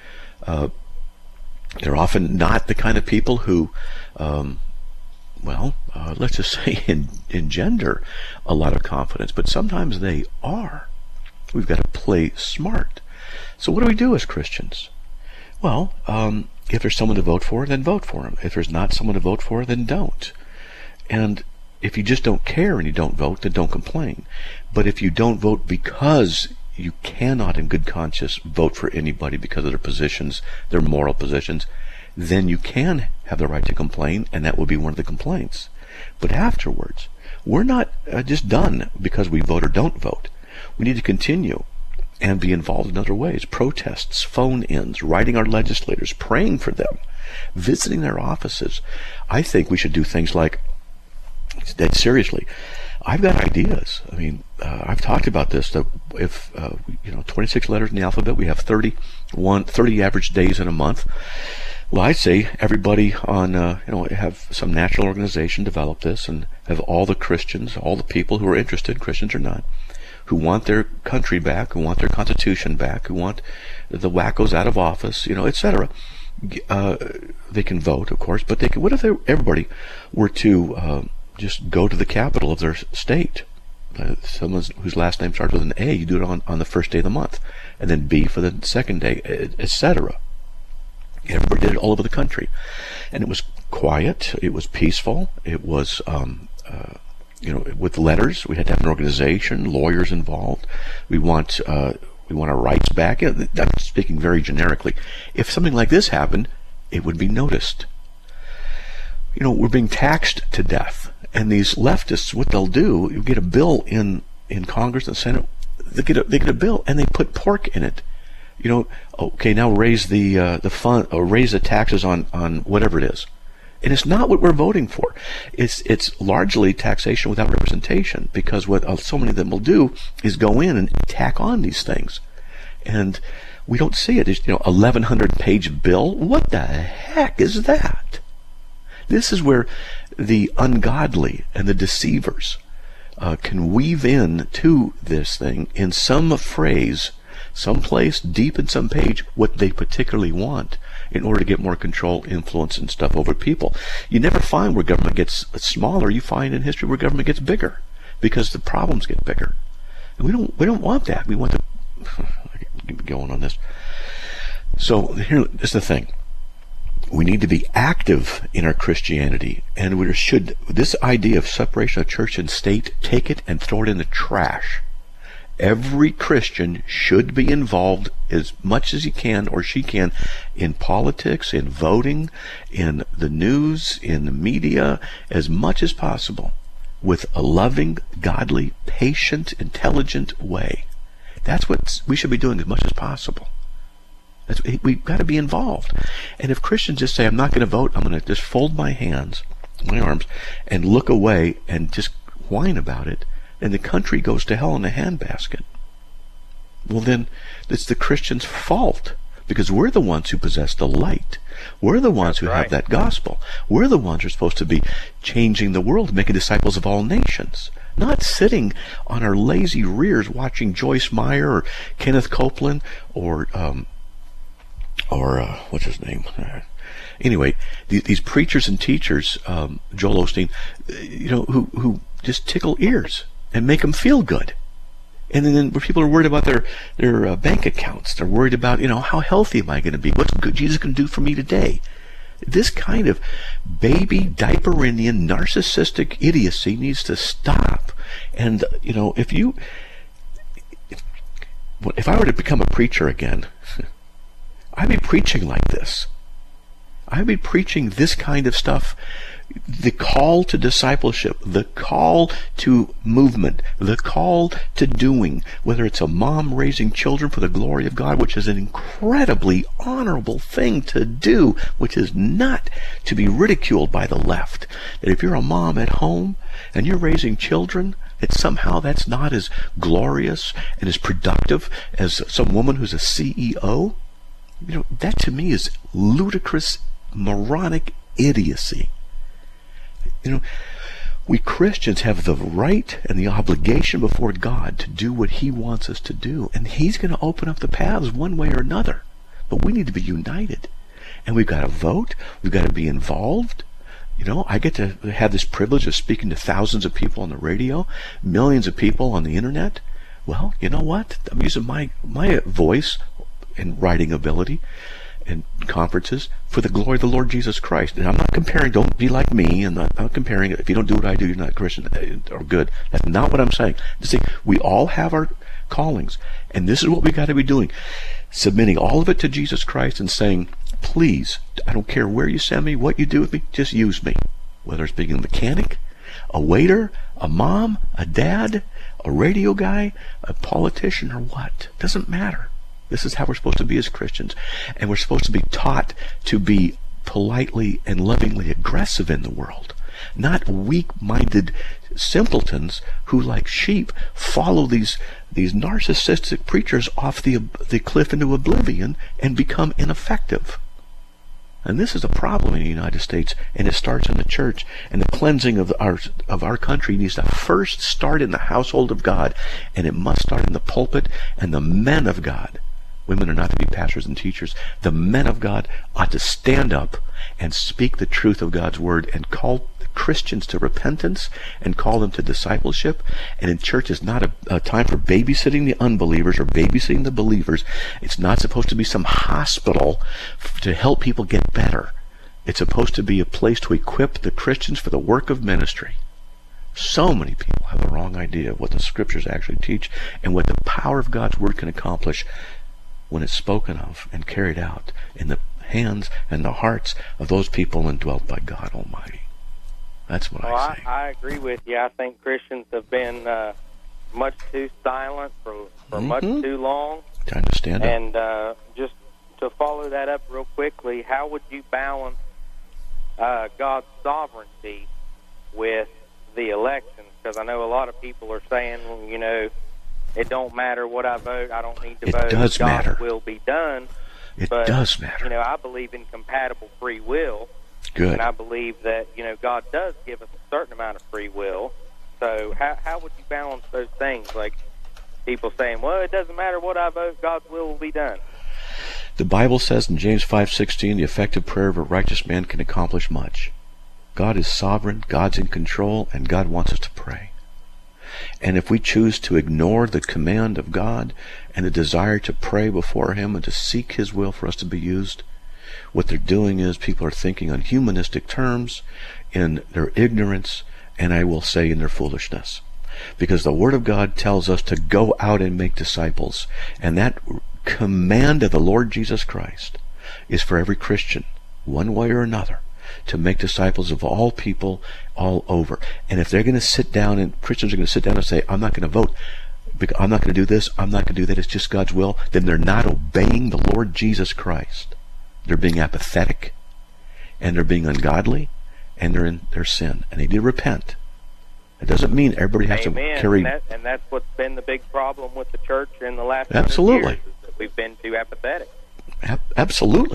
They're often not the kind of people who, let's just say engender a lot of confidence, but sometimes they are. We've got to play smart. So what do we do as Christians? Well, if there's someone to vote for, then vote for him. If there's not someone to vote for, then don't. And if you just don't care and you don't vote, then don't complain. But if you don't vote because you cannot in good conscience vote for anybody because of their positions, their moral positions, then you can have the right to complain, and that will be one of the complaints. But afterwards, we're not just done because we vote or don't vote. We need to continue and be involved in other ways. Protests, phone-ins, writing our legislators, praying for them, visiting their offices. I think we should do things like, dead seriously, I've got ideas. I mean, I've talked about this, that if 26 letters in the alphabet, we have 30 average days in a month. Well, I'd say everybody on, have some national organization develop this, and have all the Christians, all the people who are interested, Christians or not, who want their country back, who want their Constitution back, who want the wackos out of office, etc. They can vote, of course, but they can. What if everybody were to just go to the capital of their state? Someone whose last name starts with an A, you do it on the first day of the month, and then B for the second day, etc. Everybody did it all over the country, and it was quiet. It was peaceful. It was. With letters, we had to have an organization, lawyers involved. We want our rights back. I'm speaking very generically. If something like this happened, it would be noticed. We're being taxed to death, and these leftists, what they'll do, you get a bill in Congress and Senate. They get a bill, and they put pork in it. Okay, now raise the fund or raise the taxes on whatever it is. And it's not what we're voting for. It's largely taxation without representation, because what so many of them will do is go in and tack on these things. And we don't see it. It's 1,100-page bill. What the heck is that? This is where the ungodly and the deceivers can weave in to this thing in some phrase, someplace deep in some page, what they particularly want, in order to get more control, influence, and stuff over people. You never find where government gets smaller. You find in history where government gets bigger, because the problems get bigger. And we don't want that. We want to keep going on this. So here is the thing. We need to be active in our Christianity, and we should, this idea of separation of church and state, take it and throw it in the trash. Every Christian should be involved as much as he can or she can in politics, in voting, in the news, in the media, as much as possible, with a loving, godly, patient, intelligent way. That's what we should be doing as much as possible. We've got to be involved. And if Christians just say, I'm not going to vote, I'm going to just fold my hands, my arms, and look away and just whine about it, and the country goes to hell in a handbasket, well, then it's the Christians' fault, because we're the ones who possess the light. We're the ones who have that gospel. We're the ones who are supposed to be changing the world, making disciples of all nations. Not sitting on our lazy rears watching Joyce Meyer or Kenneth Copeland or what's his name? Anyway, these preachers and teachers, Joel Osteen, who just tickle ears and make them feel good. And then people are worried about their bank accounts. They're worried about, how healthy am I going to be? What's good Jesus going to do for me today? This kind of baby diaper Indian narcissistic idiocy needs to stop. And if I were to become a preacher again, I'd be preaching like this. I'd be preaching this kind of stuff. The call to discipleship, the call to movement, the call to doing, whether it's a mom raising children for the glory of God, which is an incredibly honorable thing to do, which is not to be ridiculed by the left. That if you're a mom at home and you're raising children, that somehow that's not as glorious and as productive as some woman who's a CEO. That to me is ludicrous, moronic idiocy. We Christians have the right and the obligation before God to do what He wants us to do. And He's going to open up the paths one way or another. But we need to be united. And we've got to vote. We've got to be involved. I get to have this privilege of speaking to thousands of people on the radio, millions of people on the internet. Well, you know what? I'm using my voice and writing ability and conferences for the glory of the Lord Jesus Christ. And I'm not comparing, don't be like me, and not comparing, if you don't do what I do, you're not a Christian or good. That's not what I'm saying. To say we all have our callings, and this is what we got to be doing. Submitting all of it to Jesus Christ and saying, please, I don't care where you send me, what you do with me, just use me. Whether it's being a mechanic, a waiter, a mom, a dad, a radio guy, a politician, or what. Doesn't matter. This is how we're supposed to be as Christians. And we're supposed to be taught to be politely and lovingly aggressive in the world. Not weak-minded simpletons who, like sheep, follow these narcissistic preachers off the cliff into oblivion and become ineffective. And this is a problem in the United States, and it starts in the church. And the cleansing of our country needs to first start in the household of God, and it must start in the pulpit and the men of God. Women are not to be pastors and teachers. The men of God ought to stand up and speak the truth of God's word and call Christians to repentance and call them to discipleship. And in church is not a time for babysitting the unbelievers or babysitting the believers. It's not supposed to be some hospital to help people get better. It's supposed to be a place to equip the Christians for the work of ministry. So many people have the wrong idea of what the scriptures actually teach and what the power of God's word can accomplish when it's spoken of and carried out in the hands and the hearts of those people indwelt by God Almighty. That's what I say. I agree with you. I think Christians have been much too silent for much too long. Time to stand up. And just to follow that up real quickly, how would you balance God's sovereignty with the elections? Because I know a lot of people are saying, well, it don't matter what I vote. I don't need to vote. It does matter. God's will be done. It does matter. I believe in compatible free will. Good. And I believe that, God does give us a certain amount of free will. So how would you balance those things? Like people saying, well, it doesn't matter what I vote, God's will be done. The Bible says in James 5:16, the effective prayer of a righteous man can accomplish much. God is sovereign, God's in control, and God wants us to pray. And if we choose to ignore the command of God and the desire to pray before Him and to seek His will for us to be used, what they're doing is people are thinking on humanistic terms in their ignorance, and I will say in their foolishness. Because the Word of God tells us to go out and make disciples. And that command of the Lord Jesus Christ is for every Christian, one way or another, to make disciples of all people all over. And if they're going to sit down, and Christians are going to sit down and say, I'm not going to vote, I'm not going to do this, I'm not going to do that, it's just God's will, then they're not obeying the Lord Jesus Christ. They're being apathetic, and they're being ungodly, and they're in their sin, and they need to repent. It doesn't mean everybody has to carry... And that's what's been the big problem with the church in the last Absolutely. 100 years, is that we've been too apathetic. Absolutely.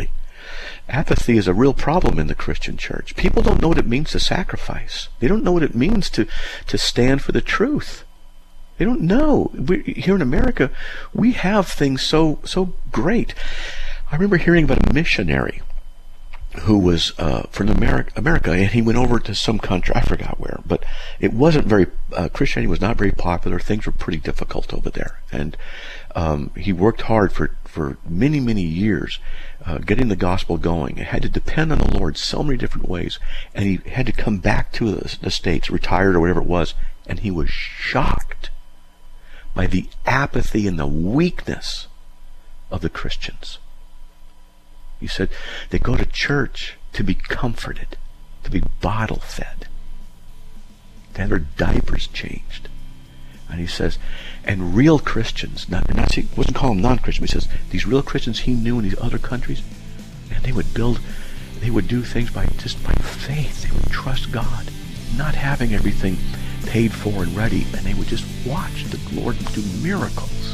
Apathy is a real problem in the Christian church. People don't know what it means to sacrifice. They don't know what it means to stand for the truth. They don't know. Here in America, we have things so great. I remember hearing about a missionary who was from America, and he went over to some country, I forgot where, but it wasn't very, Christianity was not very popular. Things were pretty difficult over there. And he worked hard for many, many years getting the gospel going. He had to depend on the Lord so many different ways, and he had to come back to the States, retired or whatever it was, and he was shocked by the apathy and the weakness of the Christians. He said they go to church to be comforted, to be bottle fed, to have their diapers changed. And he says, and real Christians, he wasn't calling them non-Christians, but he says these real Christians he knew in these other countries, and they would do things by faith. They would trust God, not having everything paid for and ready, and they would just watch the Lord do miracles.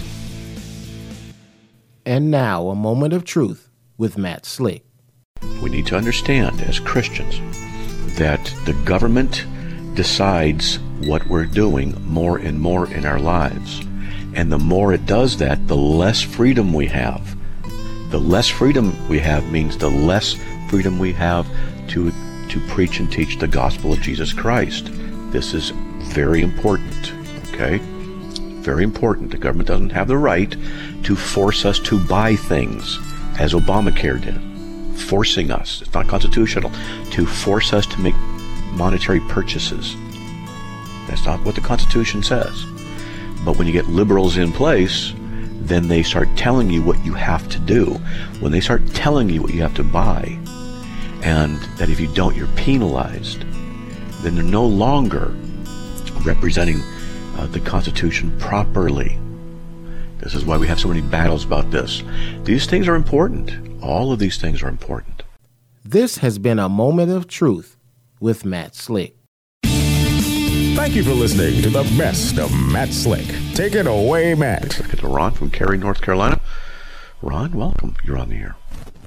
And now, a moment of truth with Matt Slick. We need to understand as Christians that the government decides what we're doing more and more in our lives. And the more it does that, the less freedom we have. The less freedom we have means the less freedom we have to preach and teach the gospel of Jesus Christ. This is very important, okay? Very important. The government doesn't have the right to force us to buy things, as Obamacare did, forcing us, it's not constitutional, to force us to make monetary purchases. That's not what the Constitution says. But when you get liberals in place, then they start telling you what you have to do. When they start telling you what you have to buy, and that if you don't, you're penalized, then they're no longer representing the Constitution properly. This is why we have so many battles about this. These things are important. All of these things are important. This has been a moment of truth with Matt Slick. Thank you for listening to the best of Matt Slick. Take it away, Matt. Let's get to Ron from Cary, North Carolina. Ron, welcome. You're on the air.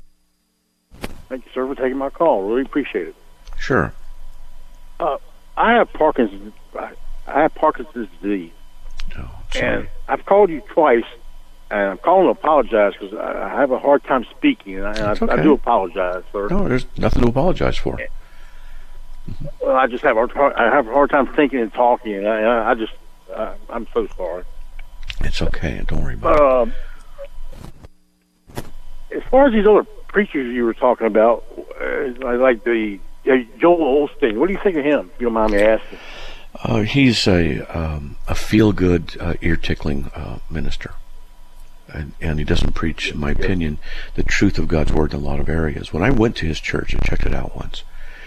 Thank you, sir, for taking my call. Really appreciate it. Sure. I have Parkinson's. I have Parkinson's disease. Oh, sorry. And I've called you twice, and I'm calling to apologize because I have a hard time speaking, and I do apologize, sir. No, there's nothing to apologize for. Well, I just have a hard time thinking and talking, and I'm so sorry. It's okay. Don't worry about it. As far as these other preachers you were talking about, like the Joel Osteen, what do you think of him, if you don't mind me asking? He's a feel-good, ear-tickling minister. And he doesn't preach, in my opinion, the truth of God's Word in a lot of areas. When I went to his church and checked it out once,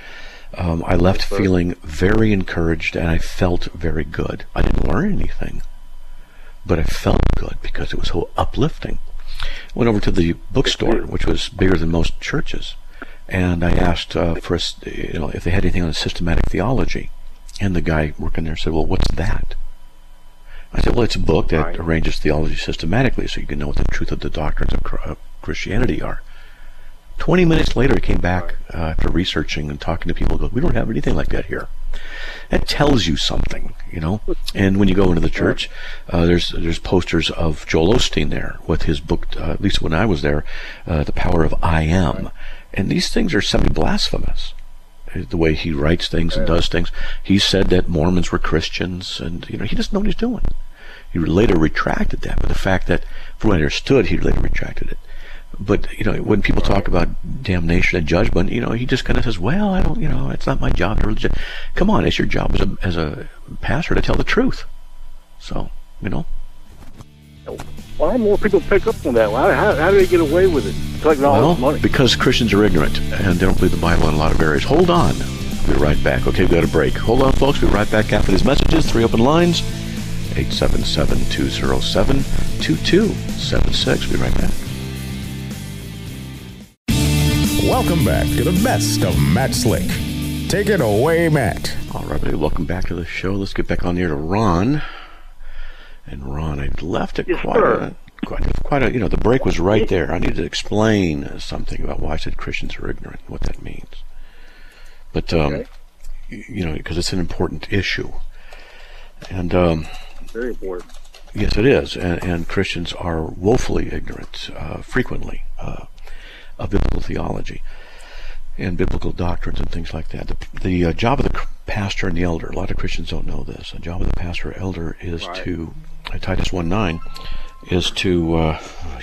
I left feeling very encouraged, and I felt very good. I didn't learn anything, but I felt good because it was so uplifting. Went over to the bookstore, which was bigger than most churches, and I asked if they had anything on systematic theology. And the guy working there said, well, what's that? I said, well, it's a book that arranges theology systematically so you can know what the truth of the doctrines of Christianity are. 20 minutes later, he came back after researching and talking to people and goes, we don't have anything like that here. That tells you something, you know. And when you go into the church, there's posters of Joel Osteen there with his book, at least when I was there, The Power of I Am. And these things are semi-blasphemous. The way he writes things and does things. He said that Mormons were Christians, and he doesn't know what he's doing. He later retracted that, but the fact that, from what I understood, he later retracted it. But when people talk about damnation and judgment, he just kind of says, "Well, I don't, it's not my job to religion." Come on, it's your job as a pastor to tell the truth. So, Why more people pick up on that? How do they get away with it? Collecting all this money? Because Christians are ignorant and they don't believe the Bible in a lot of areas. Hold on. We'll be right back. Okay, we've got a break. Hold on, folks. We'll be right back after these messages. 3 open lines. 877-207-2276. We'll be right back. Welcome back to the best of Matt Slick. Take it away, Matt. All right, everybody. Welcome back to the show. Let's get back on the air to Ron. And Ron, I left it quite a, the break was right there. I needed to explain something about why I said Christians are ignorant, what that means. But, because it's an important issue. And, very important. Yes, it is. And Christians are woefully ignorant, frequently, of biblical theology and biblical doctrines and things like that. The job of the pastor and the elder, a lot of Christians don't know this. The job of the pastor or elder is to, Titus 1:9, is to,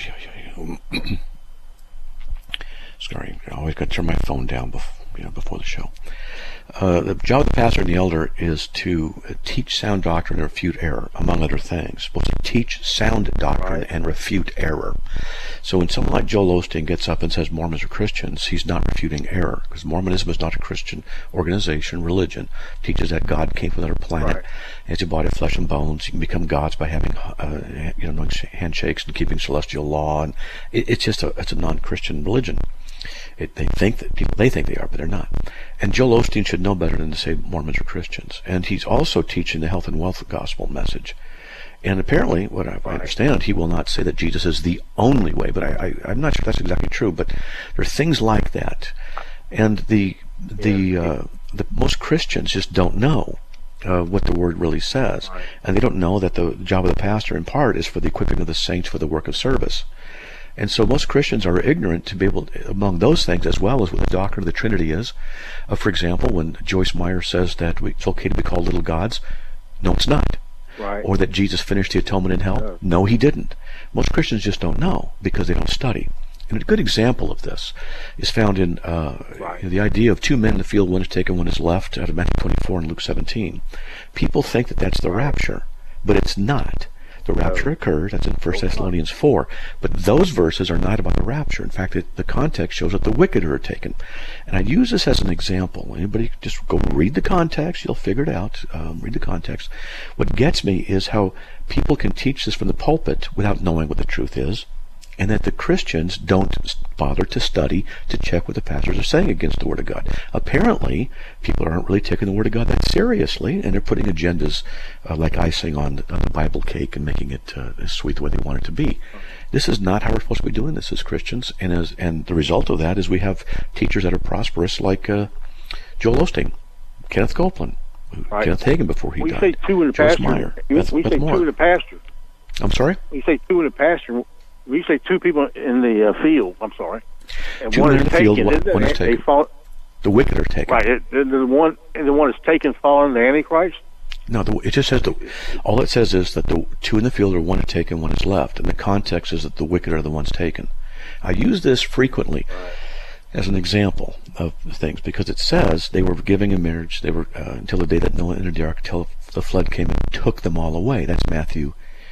sorry, I always got to turn my phone down before the show. The job of the pastor and the elder is to teach sound doctrine and refute error, among other things. Supposed to teach sound doctrine and refute error. So when someone like Joel Osteen gets up and says Mormons are Christians, he's not refuting error, because Mormonism is not a Christian organization, religion. It teaches that God came from another planet, has a body of flesh and bones. You can become gods by having handshakes and keeping celestial law, and it's a non-Christian religion. They think they are, but they're not. And Joel Osteen should know better than to say Mormons are Christians. And he's also teaching the health and wealth gospel message. And apparently, what I understand, he will not say that Jesus is the only way, but I'm not sure that's exactly true. But there are things like that. And the most Christians just don't know what the word really says. And they don't know that the job of the pastor, in part, is for the equipping of the saints for the work of service. And so most Christians are ignorant to be able to, among those things, as well as what the doctrine of the Trinity is. For example, when Joyce Meyer says that it's okay to be called little gods, no, it's not. Right. Or that Jesus finished the atonement in hell, no, he didn't. Most Christians just don't know because they don't study. And a good example of this is found in the idea of two men in the field, one is taken, one is left, out of Matthew 24 and Luke 17. People think that that's the rapture, but it's not. The rapture occurred, that's in 1 Thessalonians 4, but those verses are not about the rapture. In fact, the context shows that the wicked are taken. And I use this as an example. Anybody just go read the context, you'll figure it out. Read the context. What gets me is how people can teach this from the pulpit without knowing what the truth is, and that the Christians don't bother to study to check what the pastors are saying against the Word of God. Apparently, people aren't really taking the Word of God that seriously, and they're putting agendas like icing on the Bible cake and making it as sweet the way they want it to be. This is not how we're supposed to be doing this as Christians, and the result of that is we have teachers that are prosperous like Joel Osteen, Kenneth Copeland, Kenneth Hagin before he died, say two in the Joyce pasture. Meyer. We say two in the pasture. I'm sorry? We say two in the pasture. We say two people in the field. I'm sorry. And two one in is the taken. field. One is taken. The wicked are taken. Right. The one is taken, fallen, the Antichrist. No, it just says all it says is that the two in the field are one is taken, one is left, and the context is that the wicked are the ones taken. I use this frequently as an example of things because it says they were giving in marriage. They were until the day that Noah entered the ark, until the flood came and took them all away. That's Matthew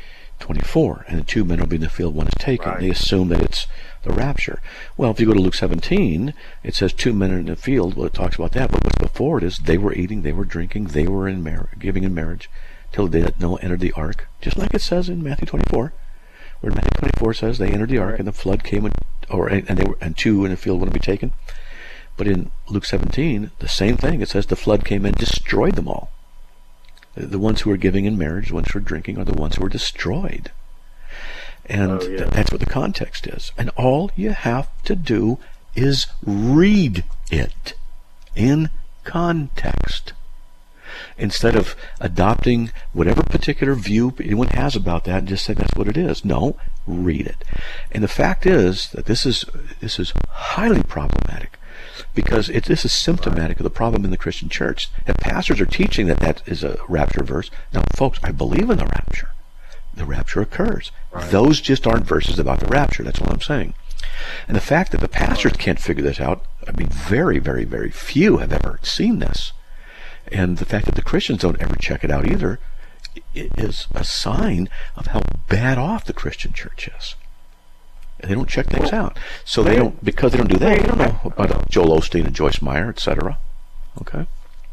24, and the two men will be in the field, one is taken. They assume that it's the rapture. Well, if you go to Luke 17, it says two men are in the field. Well, it talks about that, but what's before it is they were eating, they were drinking, they were giving in marriage till the day that Noah entered the ark, just like it says in Matthew 24, where Matthew 24 says they entered the ark and the flood came, and two in the field want to be taken. But in Luke 17, the same thing. It says the flood came and destroyed them all. The ones who are giving in marriage, the ones who are drinking, are the ones who are destroyed. And that's what the context is. And all you have to do is read it in context. Instead of adopting whatever particular view anyone has about that and just saying that's what it is. No, read it. And the fact is that this is highly problematic. Because this is symptomatic of the problem in the Christian church. If pastors are teaching that is a rapture verse, now, folks, I believe in the rapture. The rapture occurs. Those just aren't verses about the rapture. That's all I'm saying. And the fact that the pastors can't figure this out, I mean, very, very, very few have ever seen this. And the fact that the Christians don't ever check it out either is a sign of how bad off the Christian church is. And they don't check things out. So because they don't do that, they don't know about Joel Osteen and Joyce Meyer, etc. Okay?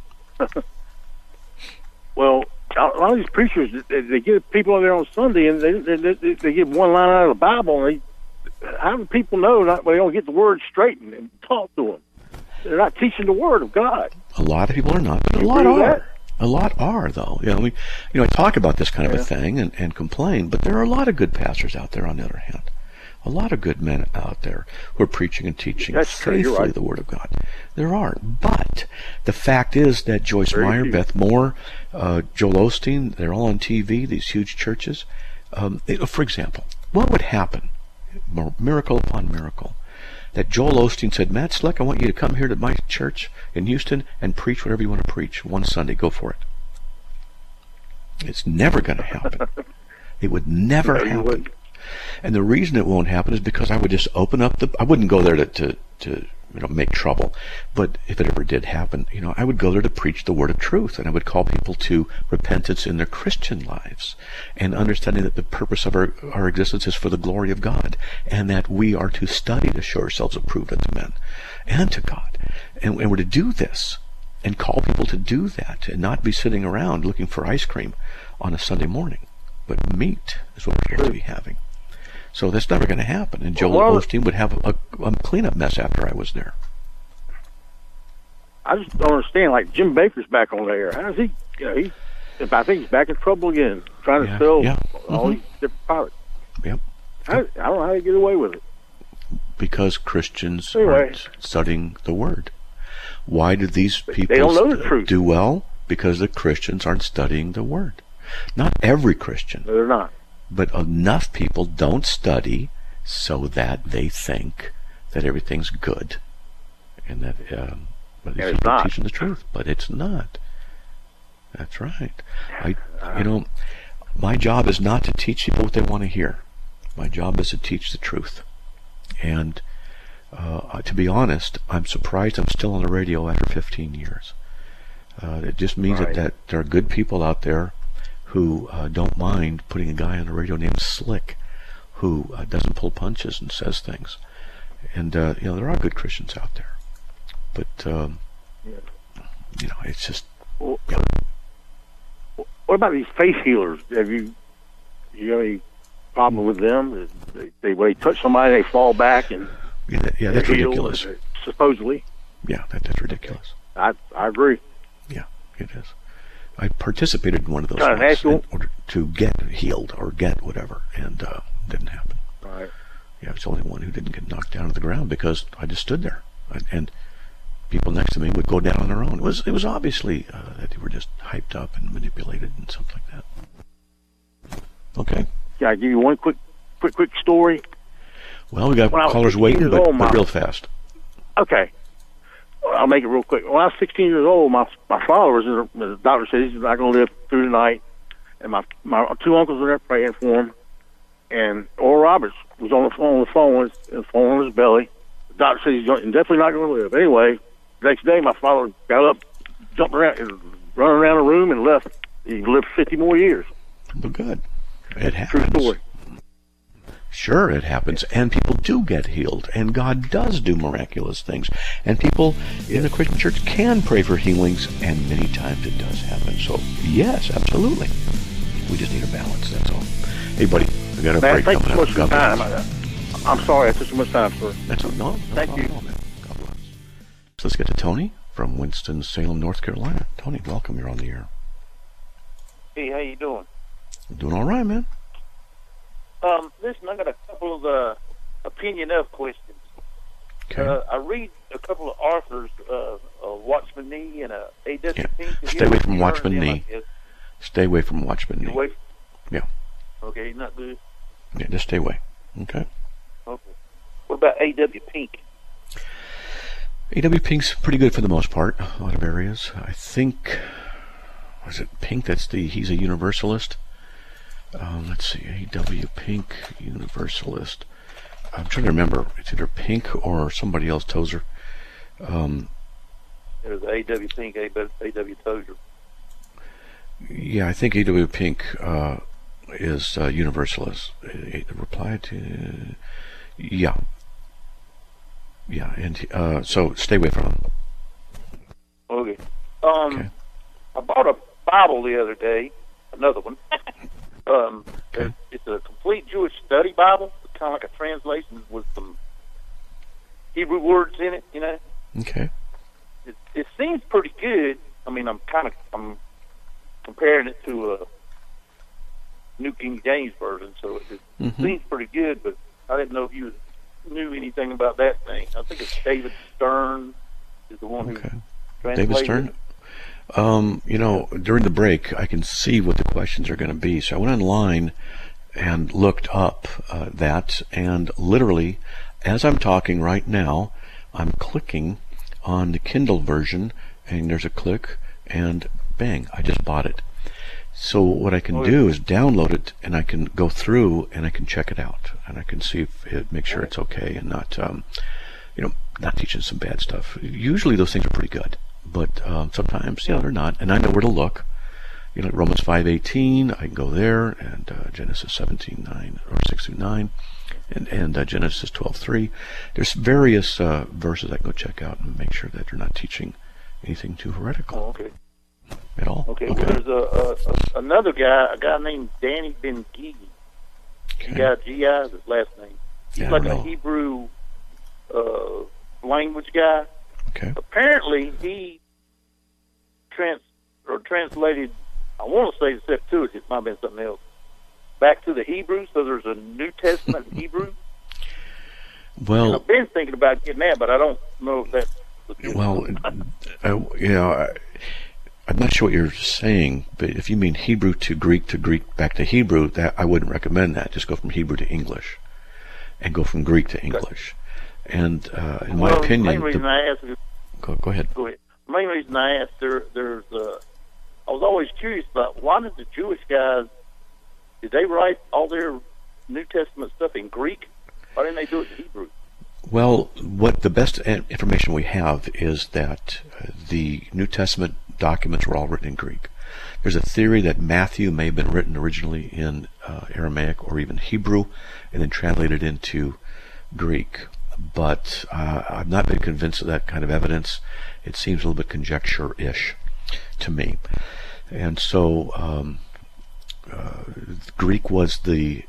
Well, a lot of these preachers, they get people over there on Sunday, and they give one line out of the Bible, and how do people know they don't get the word straightened and talk to them? They're not teaching the Word of God. A lot of people are not, but a lot are. A lot are, though. I talk about this kind of a thing and complain, but there are a lot of good pastors out there, on the other hand. A lot of good men out there who are preaching and teaching faithfully the Word of God. There are. But the fact is that Joyce Meyer, Beth Moore, Joel Osteen, they're all on TV, these huge churches. For example, what would happen, miracle upon miracle, that Joel Osteen said, Matt Slick, I want you to come here to my church in Houston and preach whatever you want to preach one Sunday. Go for it. It's never going to happen. It would never happen. And the reason it won't happen is because I would just open up I wouldn't go there to make trouble. But if it ever did happen, I would go there to preach the word of truth, and I would call people to repentance in their Christian lives and understanding that the purpose of our existence is for the glory of God, and that we are to study to show ourselves approved unto men and to God. And we're to do this and call people to do that and not be sitting around looking for ice cream on a Sunday morning. But meat is what we're supposed to be having. So that's never going to happen. And Joel Osteen would have a cleanup mess after I was there. I just don't understand. Like, Jim Baker's back on the air. How does he? I think he's back in trouble again, trying to sell all these different products. Yep. I don't know how they get away with it. Because Christians aren't studying the Word. Why do these people they don't know the truth. Do well? Because the Christians aren't studying the Word. Not every Christian. No, they're not. But enough people don't study so that they think that everything's good, and that these people are teaching the truth. But it's not. That's right. My job is not to teach people what they want to hear. My job is to teach the truth. And to be honest, I'm surprised I'm still on the radio after 15 years. It just means that there are good people out there who don't mind putting a guy on the radio named Slick, who doesn't pull punches and says things. And there are good Christians out there, but it's just. What about these faith healers? Have you have any problem with them? When they touch somebody, they fall back and that's ridiculous. Supposedly. Yeah, that's ridiculous. I agree. Yeah, it is. I participated in one of those things in order to get healed or get whatever, and didn't happen. Right. Yeah, I was the only one who didn't get knocked down to the ground because I just stood there, and people next to me would go down on their own. It was obviously that they were just hyped up and manipulated and something like that. Okay. Can I give you one quick story? Well, we got callers waiting, but real fast. Okay. I'll make it real quick. When I was 16 years old, my father was the doctor said he's not going to live through the night, and my two uncles were there praying for him, and Oral Roberts was on the phone with his phone on his belly. The doctor said he's definitely not going to live. Anyway, the next day my father got up, jumped around, and running around the room and left. He lived 50 more years. Well, good. It happens. True story. Sure, it happens, and people do get healed, and God does do miraculous things, and people in the Christian church can pray for healings, and many times it does happen. So, yes, absolutely. We just need a balance, that's all. Hey, buddy, we got a break coming up. Thanks so much for your time. I'm sorry I took so much time, sir. That's no Thank you. Man. God bless. So let's get to Tony from Winston-Salem, North Carolina. Tony, welcome. You're on the air. Hey, how you doing? I'm doing all right, man. Listen, I got a couple of opinion of questions. Okay. I read a couple of authors, Watchman Nee and A.W. Pink. Stay away from Watchman Nee. Stay away from Watchman Nee. Yeah. Okay, not good. Yeah, just stay away. Okay. Okay. What about A.W. Pink? A.W. Pink's pretty good for the most part. A lot of areas. I think. Was it Pink? He's a Universalist. Let's see, A.W. Pink, Universalist. I'm trying to remember. It's either Pink or somebody else, Tozer. There's A.W. Pink, A.W. Tozer. Yeah, I think A.W. Pink is Universalist. Reply to... Yeah. Yeah, and so stay away from him. Okay. I bought a Bible the other day, another one. Okay. It's a complete Jewish study Bible, kind of like a translation with some Hebrew words in it, you know. Okay. It seems pretty good. I mean, I'm comparing it to a New King James Version, so it seems pretty good, but I didn't know if you knew anything about that thing. I think it's David Stern is the one who translated David Stern? During the break, I can see what the questions are going to be. So I went online and looked up that, and literally, as I'm talking right now, I'm clicking on the Kindle version, and there's a click, and bang, I just bought it. So what I can do is download it, and I can go through and I can check it out, and I can see if make sure it's okay and not, not teaching some bad stuff. Usually those things are pretty good, but sometimes, they're not. And I know where to look. Romans 5:18, I can go there, and Genesis 17:9 or 6-9, and Genesis 12:3. There's various verses I can go check out and make sure that they're not teaching anything too heretical. At all. Okay. Well, there's another guy, a guy named Danny Ben Gigi. G-I-G-I is his last name. He's like a Hebrew language guy. Okay. Apparently, he translated, I want to say the Septuagint, it might have been something else, back to the Hebrew, so there's a New Testament in Hebrew. Well, and I've been thinking about getting that, but I don't know if that's the good I'm not sure what you're saying, but if you mean Hebrew to Greek back to Hebrew, that I wouldn't recommend that. Just go from Hebrew to English, and go from Greek to English. And in my opinion, the main reason I asked, go ahead. Go ahead. The main reason I asked, there's I was always curious about why did the Jewish guys, did they write all their New Testament stuff in Greek? Why didn't they do it in Hebrew? Well, what the best information we have is that the New Testament documents were all written in Greek. There's a theory that Matthew may have been written originally in Aramaic or even Hebrew and then translated into Greek. But I've not been convinced of that kind of evidence. It seems a little bit conjecture-ish to me. And so Greek is the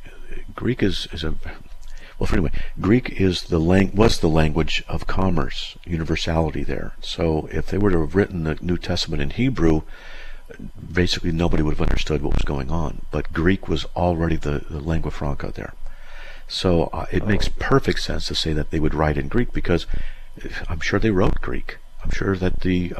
language of commerce, universality there. So if they were to have written the New Testament in Hebrew, basically nobody would have understood what was going on. But Greek was already the lingua franca there. So it makes perfect sense to say that they would write in Greek, because I'm sure they wrote Greek. I'm sure that the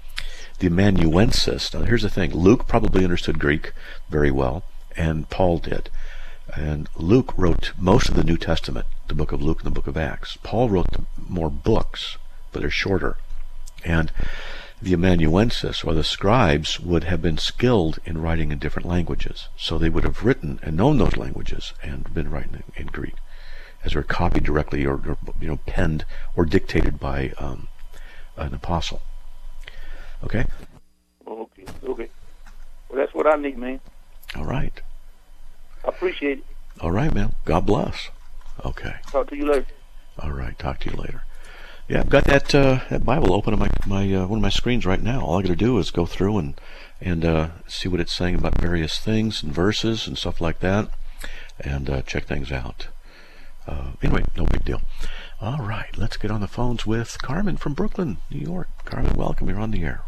amanuensis, now here's the thing, Luke probably understood Greek very well, and Paul did. And Luke wrote most of the New Testament, the book of Luke and the book of Acts. Paul wrote more books, but they're shorter. And the amanuensis, or the scribes, would have been skilled in writing in different languages. So they would have written and known those languages and been writing in Greek, as they're copied directly or penned or dictated by an apostle. Okay? Okay. Well, that's what I need, man. All right. I appreciate it. All right, man. God bless. Okay. Talk to you later. All right. Talk to you later. Yeah, I've got that Bible open on my one of my screens right now. All I got to do is go through and see what it's saying about various things and verses and stuff like that, and check things out. Anyway, no big deal. All right, let's get on the phones with Carmen from Brooklyn, New York. Carmen, welcome. You're on the air.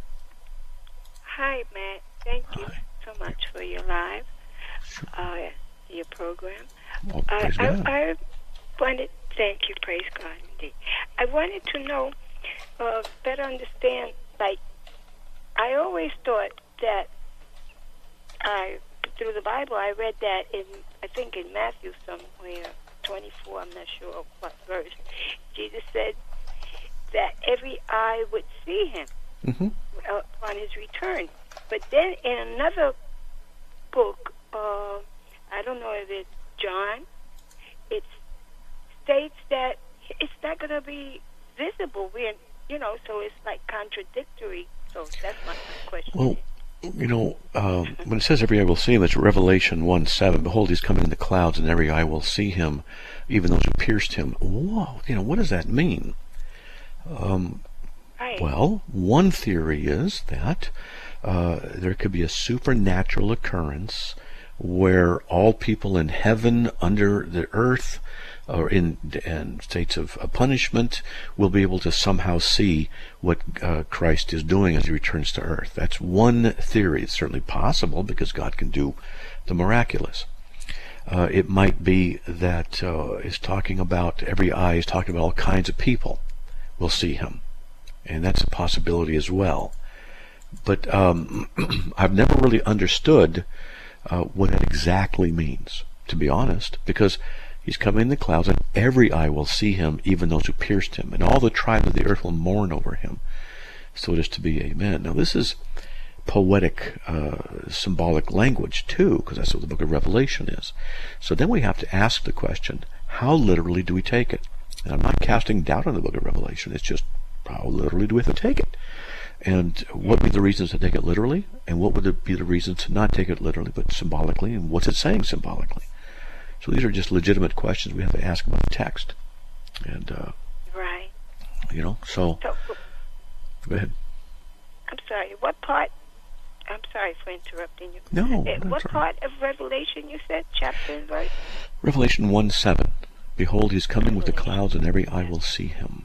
Hi, Matt. Thank you so much for your live, your program. Well, praise God. I wanted, thank you, praise God, indeed. I wanted to know, better understand, like, I always thought that through the Bible, I read that I think in Matthew somewhere, 24, I'm not sure what verse, Jesus said that every eye would see him upon his return. But then in another book, I don't know if it's John, it states that it's not going to be visible. So it's like contradictory. So that's my question. Well, when it says every eye will see him, it's Revelation 1:7. Behold, he's coming in the clouds, and every eye will see him, even those who pierced him. Whoa, what does that mean? Right. Well, one theory is that there could be a supernatural occurrence where all people in heaven, under the earth, or in states of punishment, will be able to somehow see what Christ is doing as he returns to earth. That's one theory. It's certainly possible because God can do the miraculous. It might be that is talking about, every eye is talking about all kinds of people will see him. And that's a possibility as well. But I've never really understood what that exactly means, to be honest, because he's coming in the clouds and every eye will see him, even those who pierced him, and all the tribes of the earth will mourn over him. So it is to be, amen. Now this is poetic, symbolic language too, because that's what the book of Revelation is. So then we have to ask the question, how literally do we take it? And I'm not casting doubt on the book of Revelation, it's just how literally do we have to take it? And what would be the reasons to take it literally? And what would be the reasons to not take it literally, but symbolically? And what's it saying symbolically? So these are just legitimate questions we have to ask about the text. And, right. You know, so go ahead. I'm sorry, what part? I'm sorry for interrupting you. No, what part of Revelation you said, chapter and verse? Revelation 1:7. Behold, he's coming with the clouds, and every eye will see him.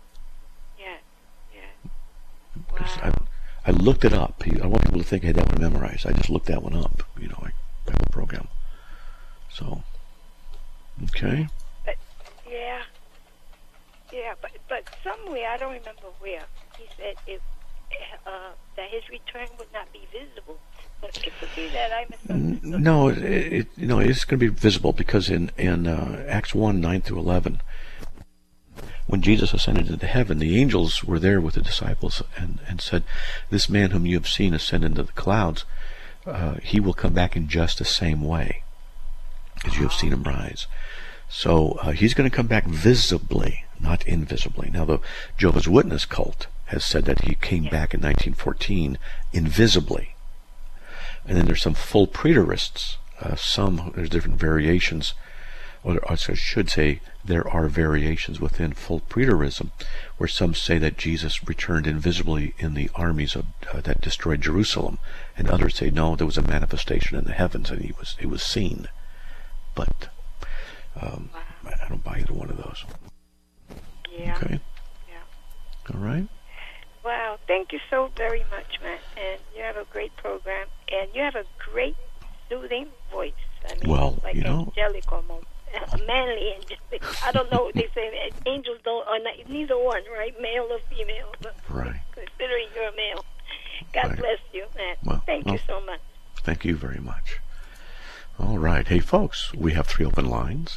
Wow. I looked it up. I want people to think I had that one memorized. I just looked that one up. You know, I have a program. So, okay. But, yeah, but somewhere, I don't remember where, he said that his return would not be visible. But it could be that I misunderstood. No, it's going to be visible because in Acts 1:9-11. When Jesus ascended into heaven, the angels were there with the disciples and said, this man whom you have seen ascend into the clouds, he will come back in just the same way as you have seen him rise. So he's going to come back visibly, not invisibly. Now the Jehovah's Witness cult has said that he came back in 1914 invisibly. And then there's some full preterists, there's different variations, or I should say there are variations within full preterism, where some say that Jesus returned invisibly in the armies of that destroyed Jerusalem, and others say no, there was a manifestation in the heavens and he was seen. But I don't buy either one of those. Yeah. Okay. Yeah. All right. Wow, thank you so very much, Matt. And you have a great program, and you have a great soothing voice. I mean, well, like you know, angelic almost. Manly angelic. I don't know. They say angels don't, or not, neither one, right? Male or female. But right. Considering you're a male. God bless you, Matt. Well, thank you so much. Thank you very much. All right. Hey, folks, we have 3 open lines,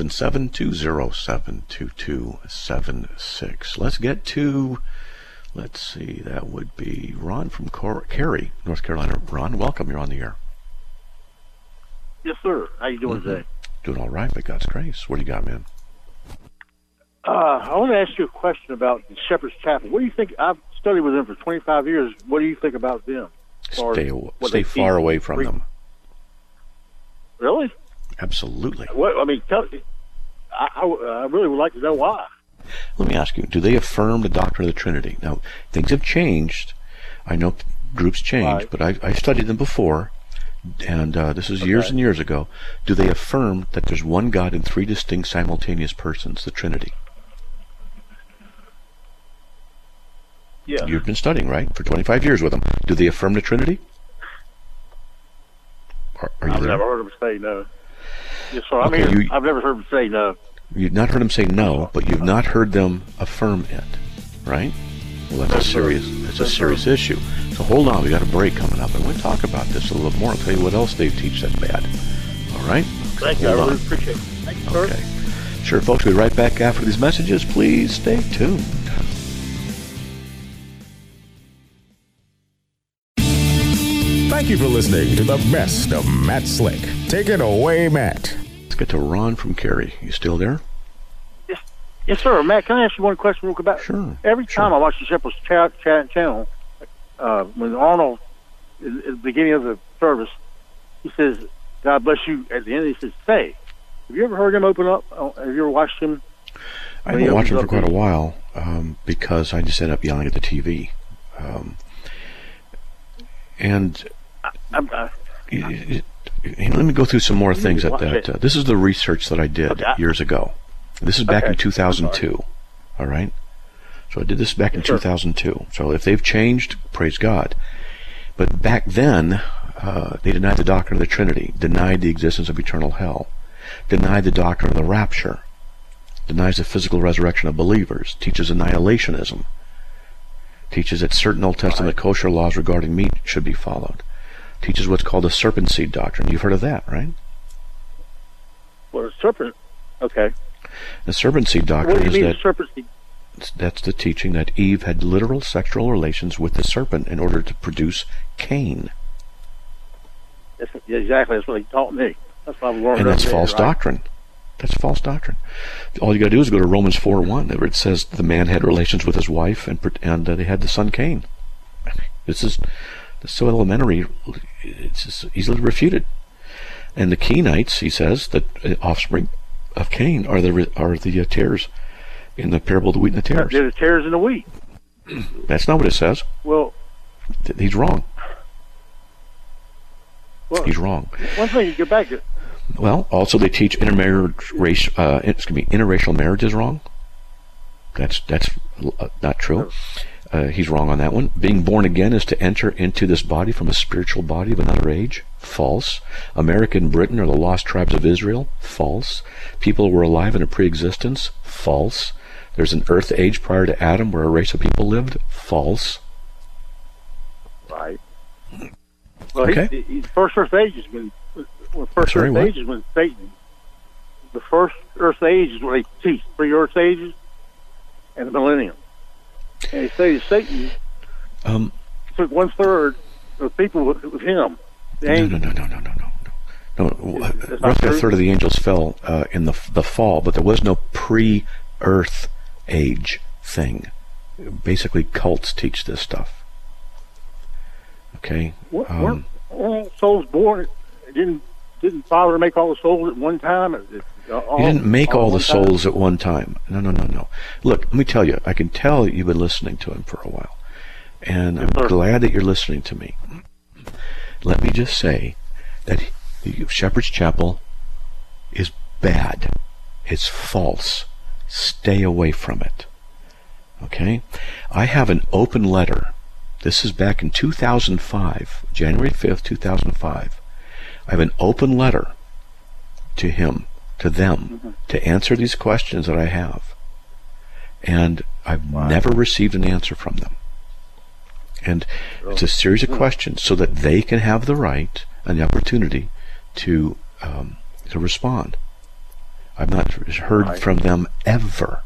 877-207-2276. Let's get to, let's see, that would be Ron from Cary, North Carolina. Ron, welcome. You're on the air. Yes, sir. How you doing today? Doing all right, by God's grace. What do you got, man? I want to ask you a question about the Shepherd's Chapel. What do you think? I've studied with them for 25 years. What do you think about them? Stay far away from them. Really? Absolutely. What, I mean, I really would like to know why. Let me ask you, do they affirm the doctrine of the Trinity? Now, things have changed. I know groups change, but I studied them before. And this is years and years ago. Do they affirm that there's one God in 3 distinct simultaneous persons, the Trinity? Yeah. You've been studying, right? For 25 years with them. Do they affirm the Trinity? Are you I've there? never heard them say no. Yes, sir. Okay, I've never heard them say no. You've not heard them say no, but you've not heard them affirm it, right? Well, that's a serious issue. So hold on, we got a break coming up, and we'll talk about this a little bit more. I'll tell you what else they teach that's bad. All right? Thank you. I really appreciate it. Thank you, sir. Okay. Sure, folks. We'll be right back after these messages. Please stay tuned. Thank you for listening to the best of Matt Slick. Take it away, Matt. Let's get to Ron from Cary. You still there? Yes, sir. Matt, can I ask you one question real quick? Sure. Every time I watch the Shepherd's channel, when Arnold, at the beginning of the service, he says, God bless you. At the end, he says, say. Have you ever heard him open up? Have you ever watched him? I haven't watched him for quite a while because I just ended up yelling at the TV. Let me go through some more things. This is the research that I did years ago. This is back in 2002. All right? So I did this back in 2002. So if they've changed, praise God. But back then, they denied the doctrine of the Trinity, denied the existence of eternal hell, denied the doctrine of the rapture, denies the physical resurrection of believers, teaches annihilationism, teaches that certain Old Testament kosher laws regarding meat should be followed, teaches what's called the serpent seed doctrine. You've heard of that, right? Well, serpent. Okay. The serpent seed doctrine What do you mean, that serpent seed? that's the teaching that Eve had literal sexual relations with the serpent in order to produce Cain. Yeah, exactly. That's what he taught me. That's what I've learned. And that's false doctrine. That's false doctrine. All you got to do is go to Romans 4:1, where it says the man had relations with his wife, and they had the son Cain. This is so elementary; it's just easily refuted. And the Cainites, he says, that offspring of Cain are the tares in the parable of the wheat and the tares. They're the tares in the wheat. That's not what it says. Well, he's wrong. He's wrong. One thing, you get back to. Well, also they teach interracial marriage is wrong. That's not true. He's wrong on that one. Being born again is to enter into this body from a spiritual body of another age. False. American Britain are the lost tribes of Israel. False. People were alive in a pre-existence. False. There's an earth age prior to Adam where a race of people lived. False. Right. Well, okay. First earth age is when age is when Satan. The first earth age is where they teach 3 earth ages and the millennium. And they say Satan took 1/3 of people with him. No. Roughly a third of the angels fell in the fall, but there was no pre-earth age thing. Basically, cults teach this stuff. Okay. Weren't all souls born? Didn't Father make all the souls at one time? He didn't make all the souls at one time. No. Look, let me tell you. I can tell you've been listening to him for a while, and I'm glad that you're listening to me. Let me just say that Shepherd's Chapel is bad. It's false. Stay away from it. Okay? I have an open letter. This is back in 2005, January 5th, 2005. I have an open letter to them, to answer these questions that I have. And I've never received an answer from them. And it's a series of questions so that they can have the right and the opportunity to respond. I've not heard from them ever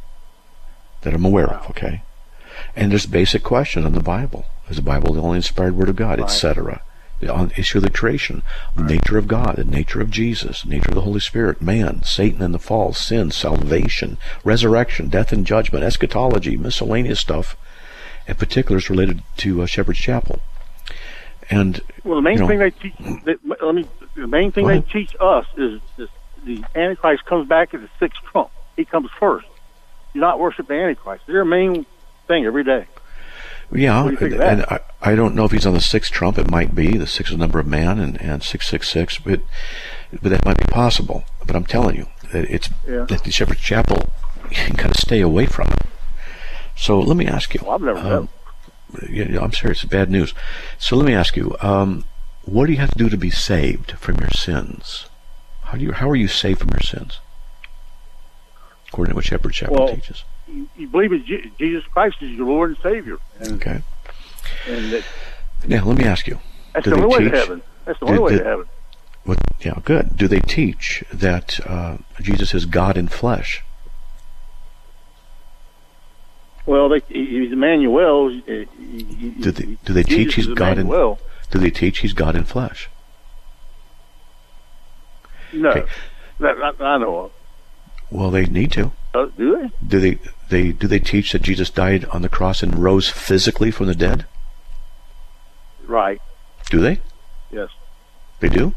that I'm aware of, okay? And there's basic questions on the Bible. Is the Bible the only inspired Word of God, etc.? On the issue of the creation, the nature of God, the nature of Jesus, the nature of the Holy Spirit, man, Satan and the fall, sin, salvation, resurrection, death and judgment, eschatology, miscellaneous stuff, and particulars related to Shepherd's Chapel. And the main thing they teach. The main thing they teach us is the Antichrist comes back as the sixth trump. He comes first. Do not worship the Antichrist. They're their main thing every day. Yeah, and I don't know if he's on the sixth trump. It might be. The sixth is the number of man, and 666. But that might be possible. But I'm telling you that that the Shepherd's Chapel, you got to stay away from it. So let me ask you. Well, I've never heard. I'm serious. It's bad news. So let me ask you. What do you have to do to be saved from your sins? How are you saved from your sins? According to what Shepherd's Chapel teaches. You believe in Jesus Christ as your Lord and Savior. Okay. And now, let me ask you. That's the only way to heaven. That's the only way to heaven. Yeah, good. Do they teach that Jesus is God in flesh? Well, he's Emmanuel. Do they teach he's God in? Do they teach he's God in flesh? No, that I know of. Well, they need to. Do they? Do they teach that Jesus died on the cross and rose physically from the dead? Right. Do they? Yes. They do?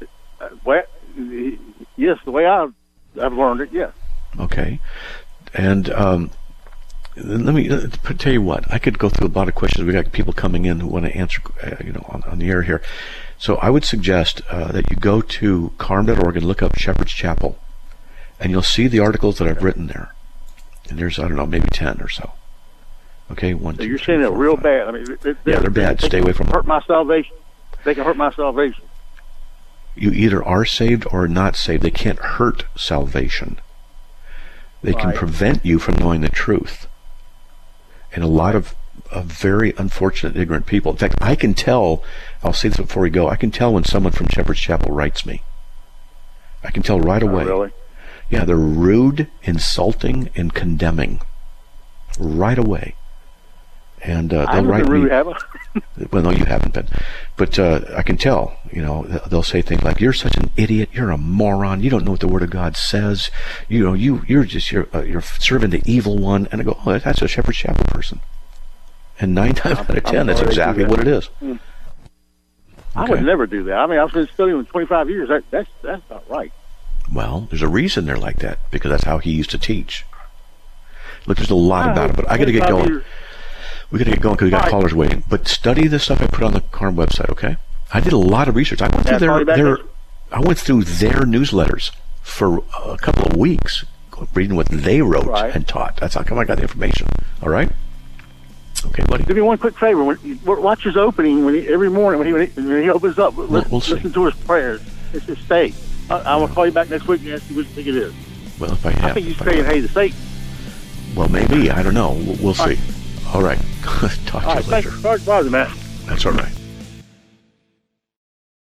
Yes, the way I've learned it, yes. Okay. And let me tell you what. I could go through a lot of questions. We got people coming in who want to answer, on the air here. So I would suggest that you go to carm.org and look up Shepherd's Chapel. And you'll see the articles that I've written there. And there's, I don't know, maybe 10 or so. Okay, one, So two, you're three, saying they're four, real five. bad. I mean, They're bad. Stay away from them. Hurt my salvation. They can hurt my salvation. You either are saved or not saved. They can't hurt salvation. They can Right. prevent you from knowing the truth. And a lot of very unfortunate, ignorant people. In fact, I can tell, I'll say this before we go, I can tell when someone from Shepherd's Chapel writes me. I can tell right away. Really? Yeah, they're rude, insulting, and condemning. Right away. And I they'll haven't write been rude, me. have I? Well, no, you haven't been. But I can tell, they'll say things like, "You're such an idiot. You're a moron. You don't know what the Word of God says. You're serving the evil one." And I go, "Oh, that's a Shepherd's Chapel person." And 9 times out of 10, that's exactly what it is. I would never do that. I mean, I've been studying for 25 years. That's not right. Well, there's a reason they're like that, because that's how he used to teach. Look, there's a lot about it, but I got to get going. We got to get going because we got callers waiting. But study the stuff I put on the Carm website, okay? I did a lot of research. I went through their newsletters for a couple of weeks, reading what they wrote and taught. That's how come I got the information. All right? Okay, buddy. Do me one quick favor. Watch his opening every morning when he opens up. Listen to his prayers. It's his stay. I will call you back next week and ask you what you think it is. Well, if I have, I think he's saying, "Hey, the Satan." Well, maybe. I don't know. We'll see. All right. Talk to you later. Thanks. Sorry to bother, Matt. That's all right.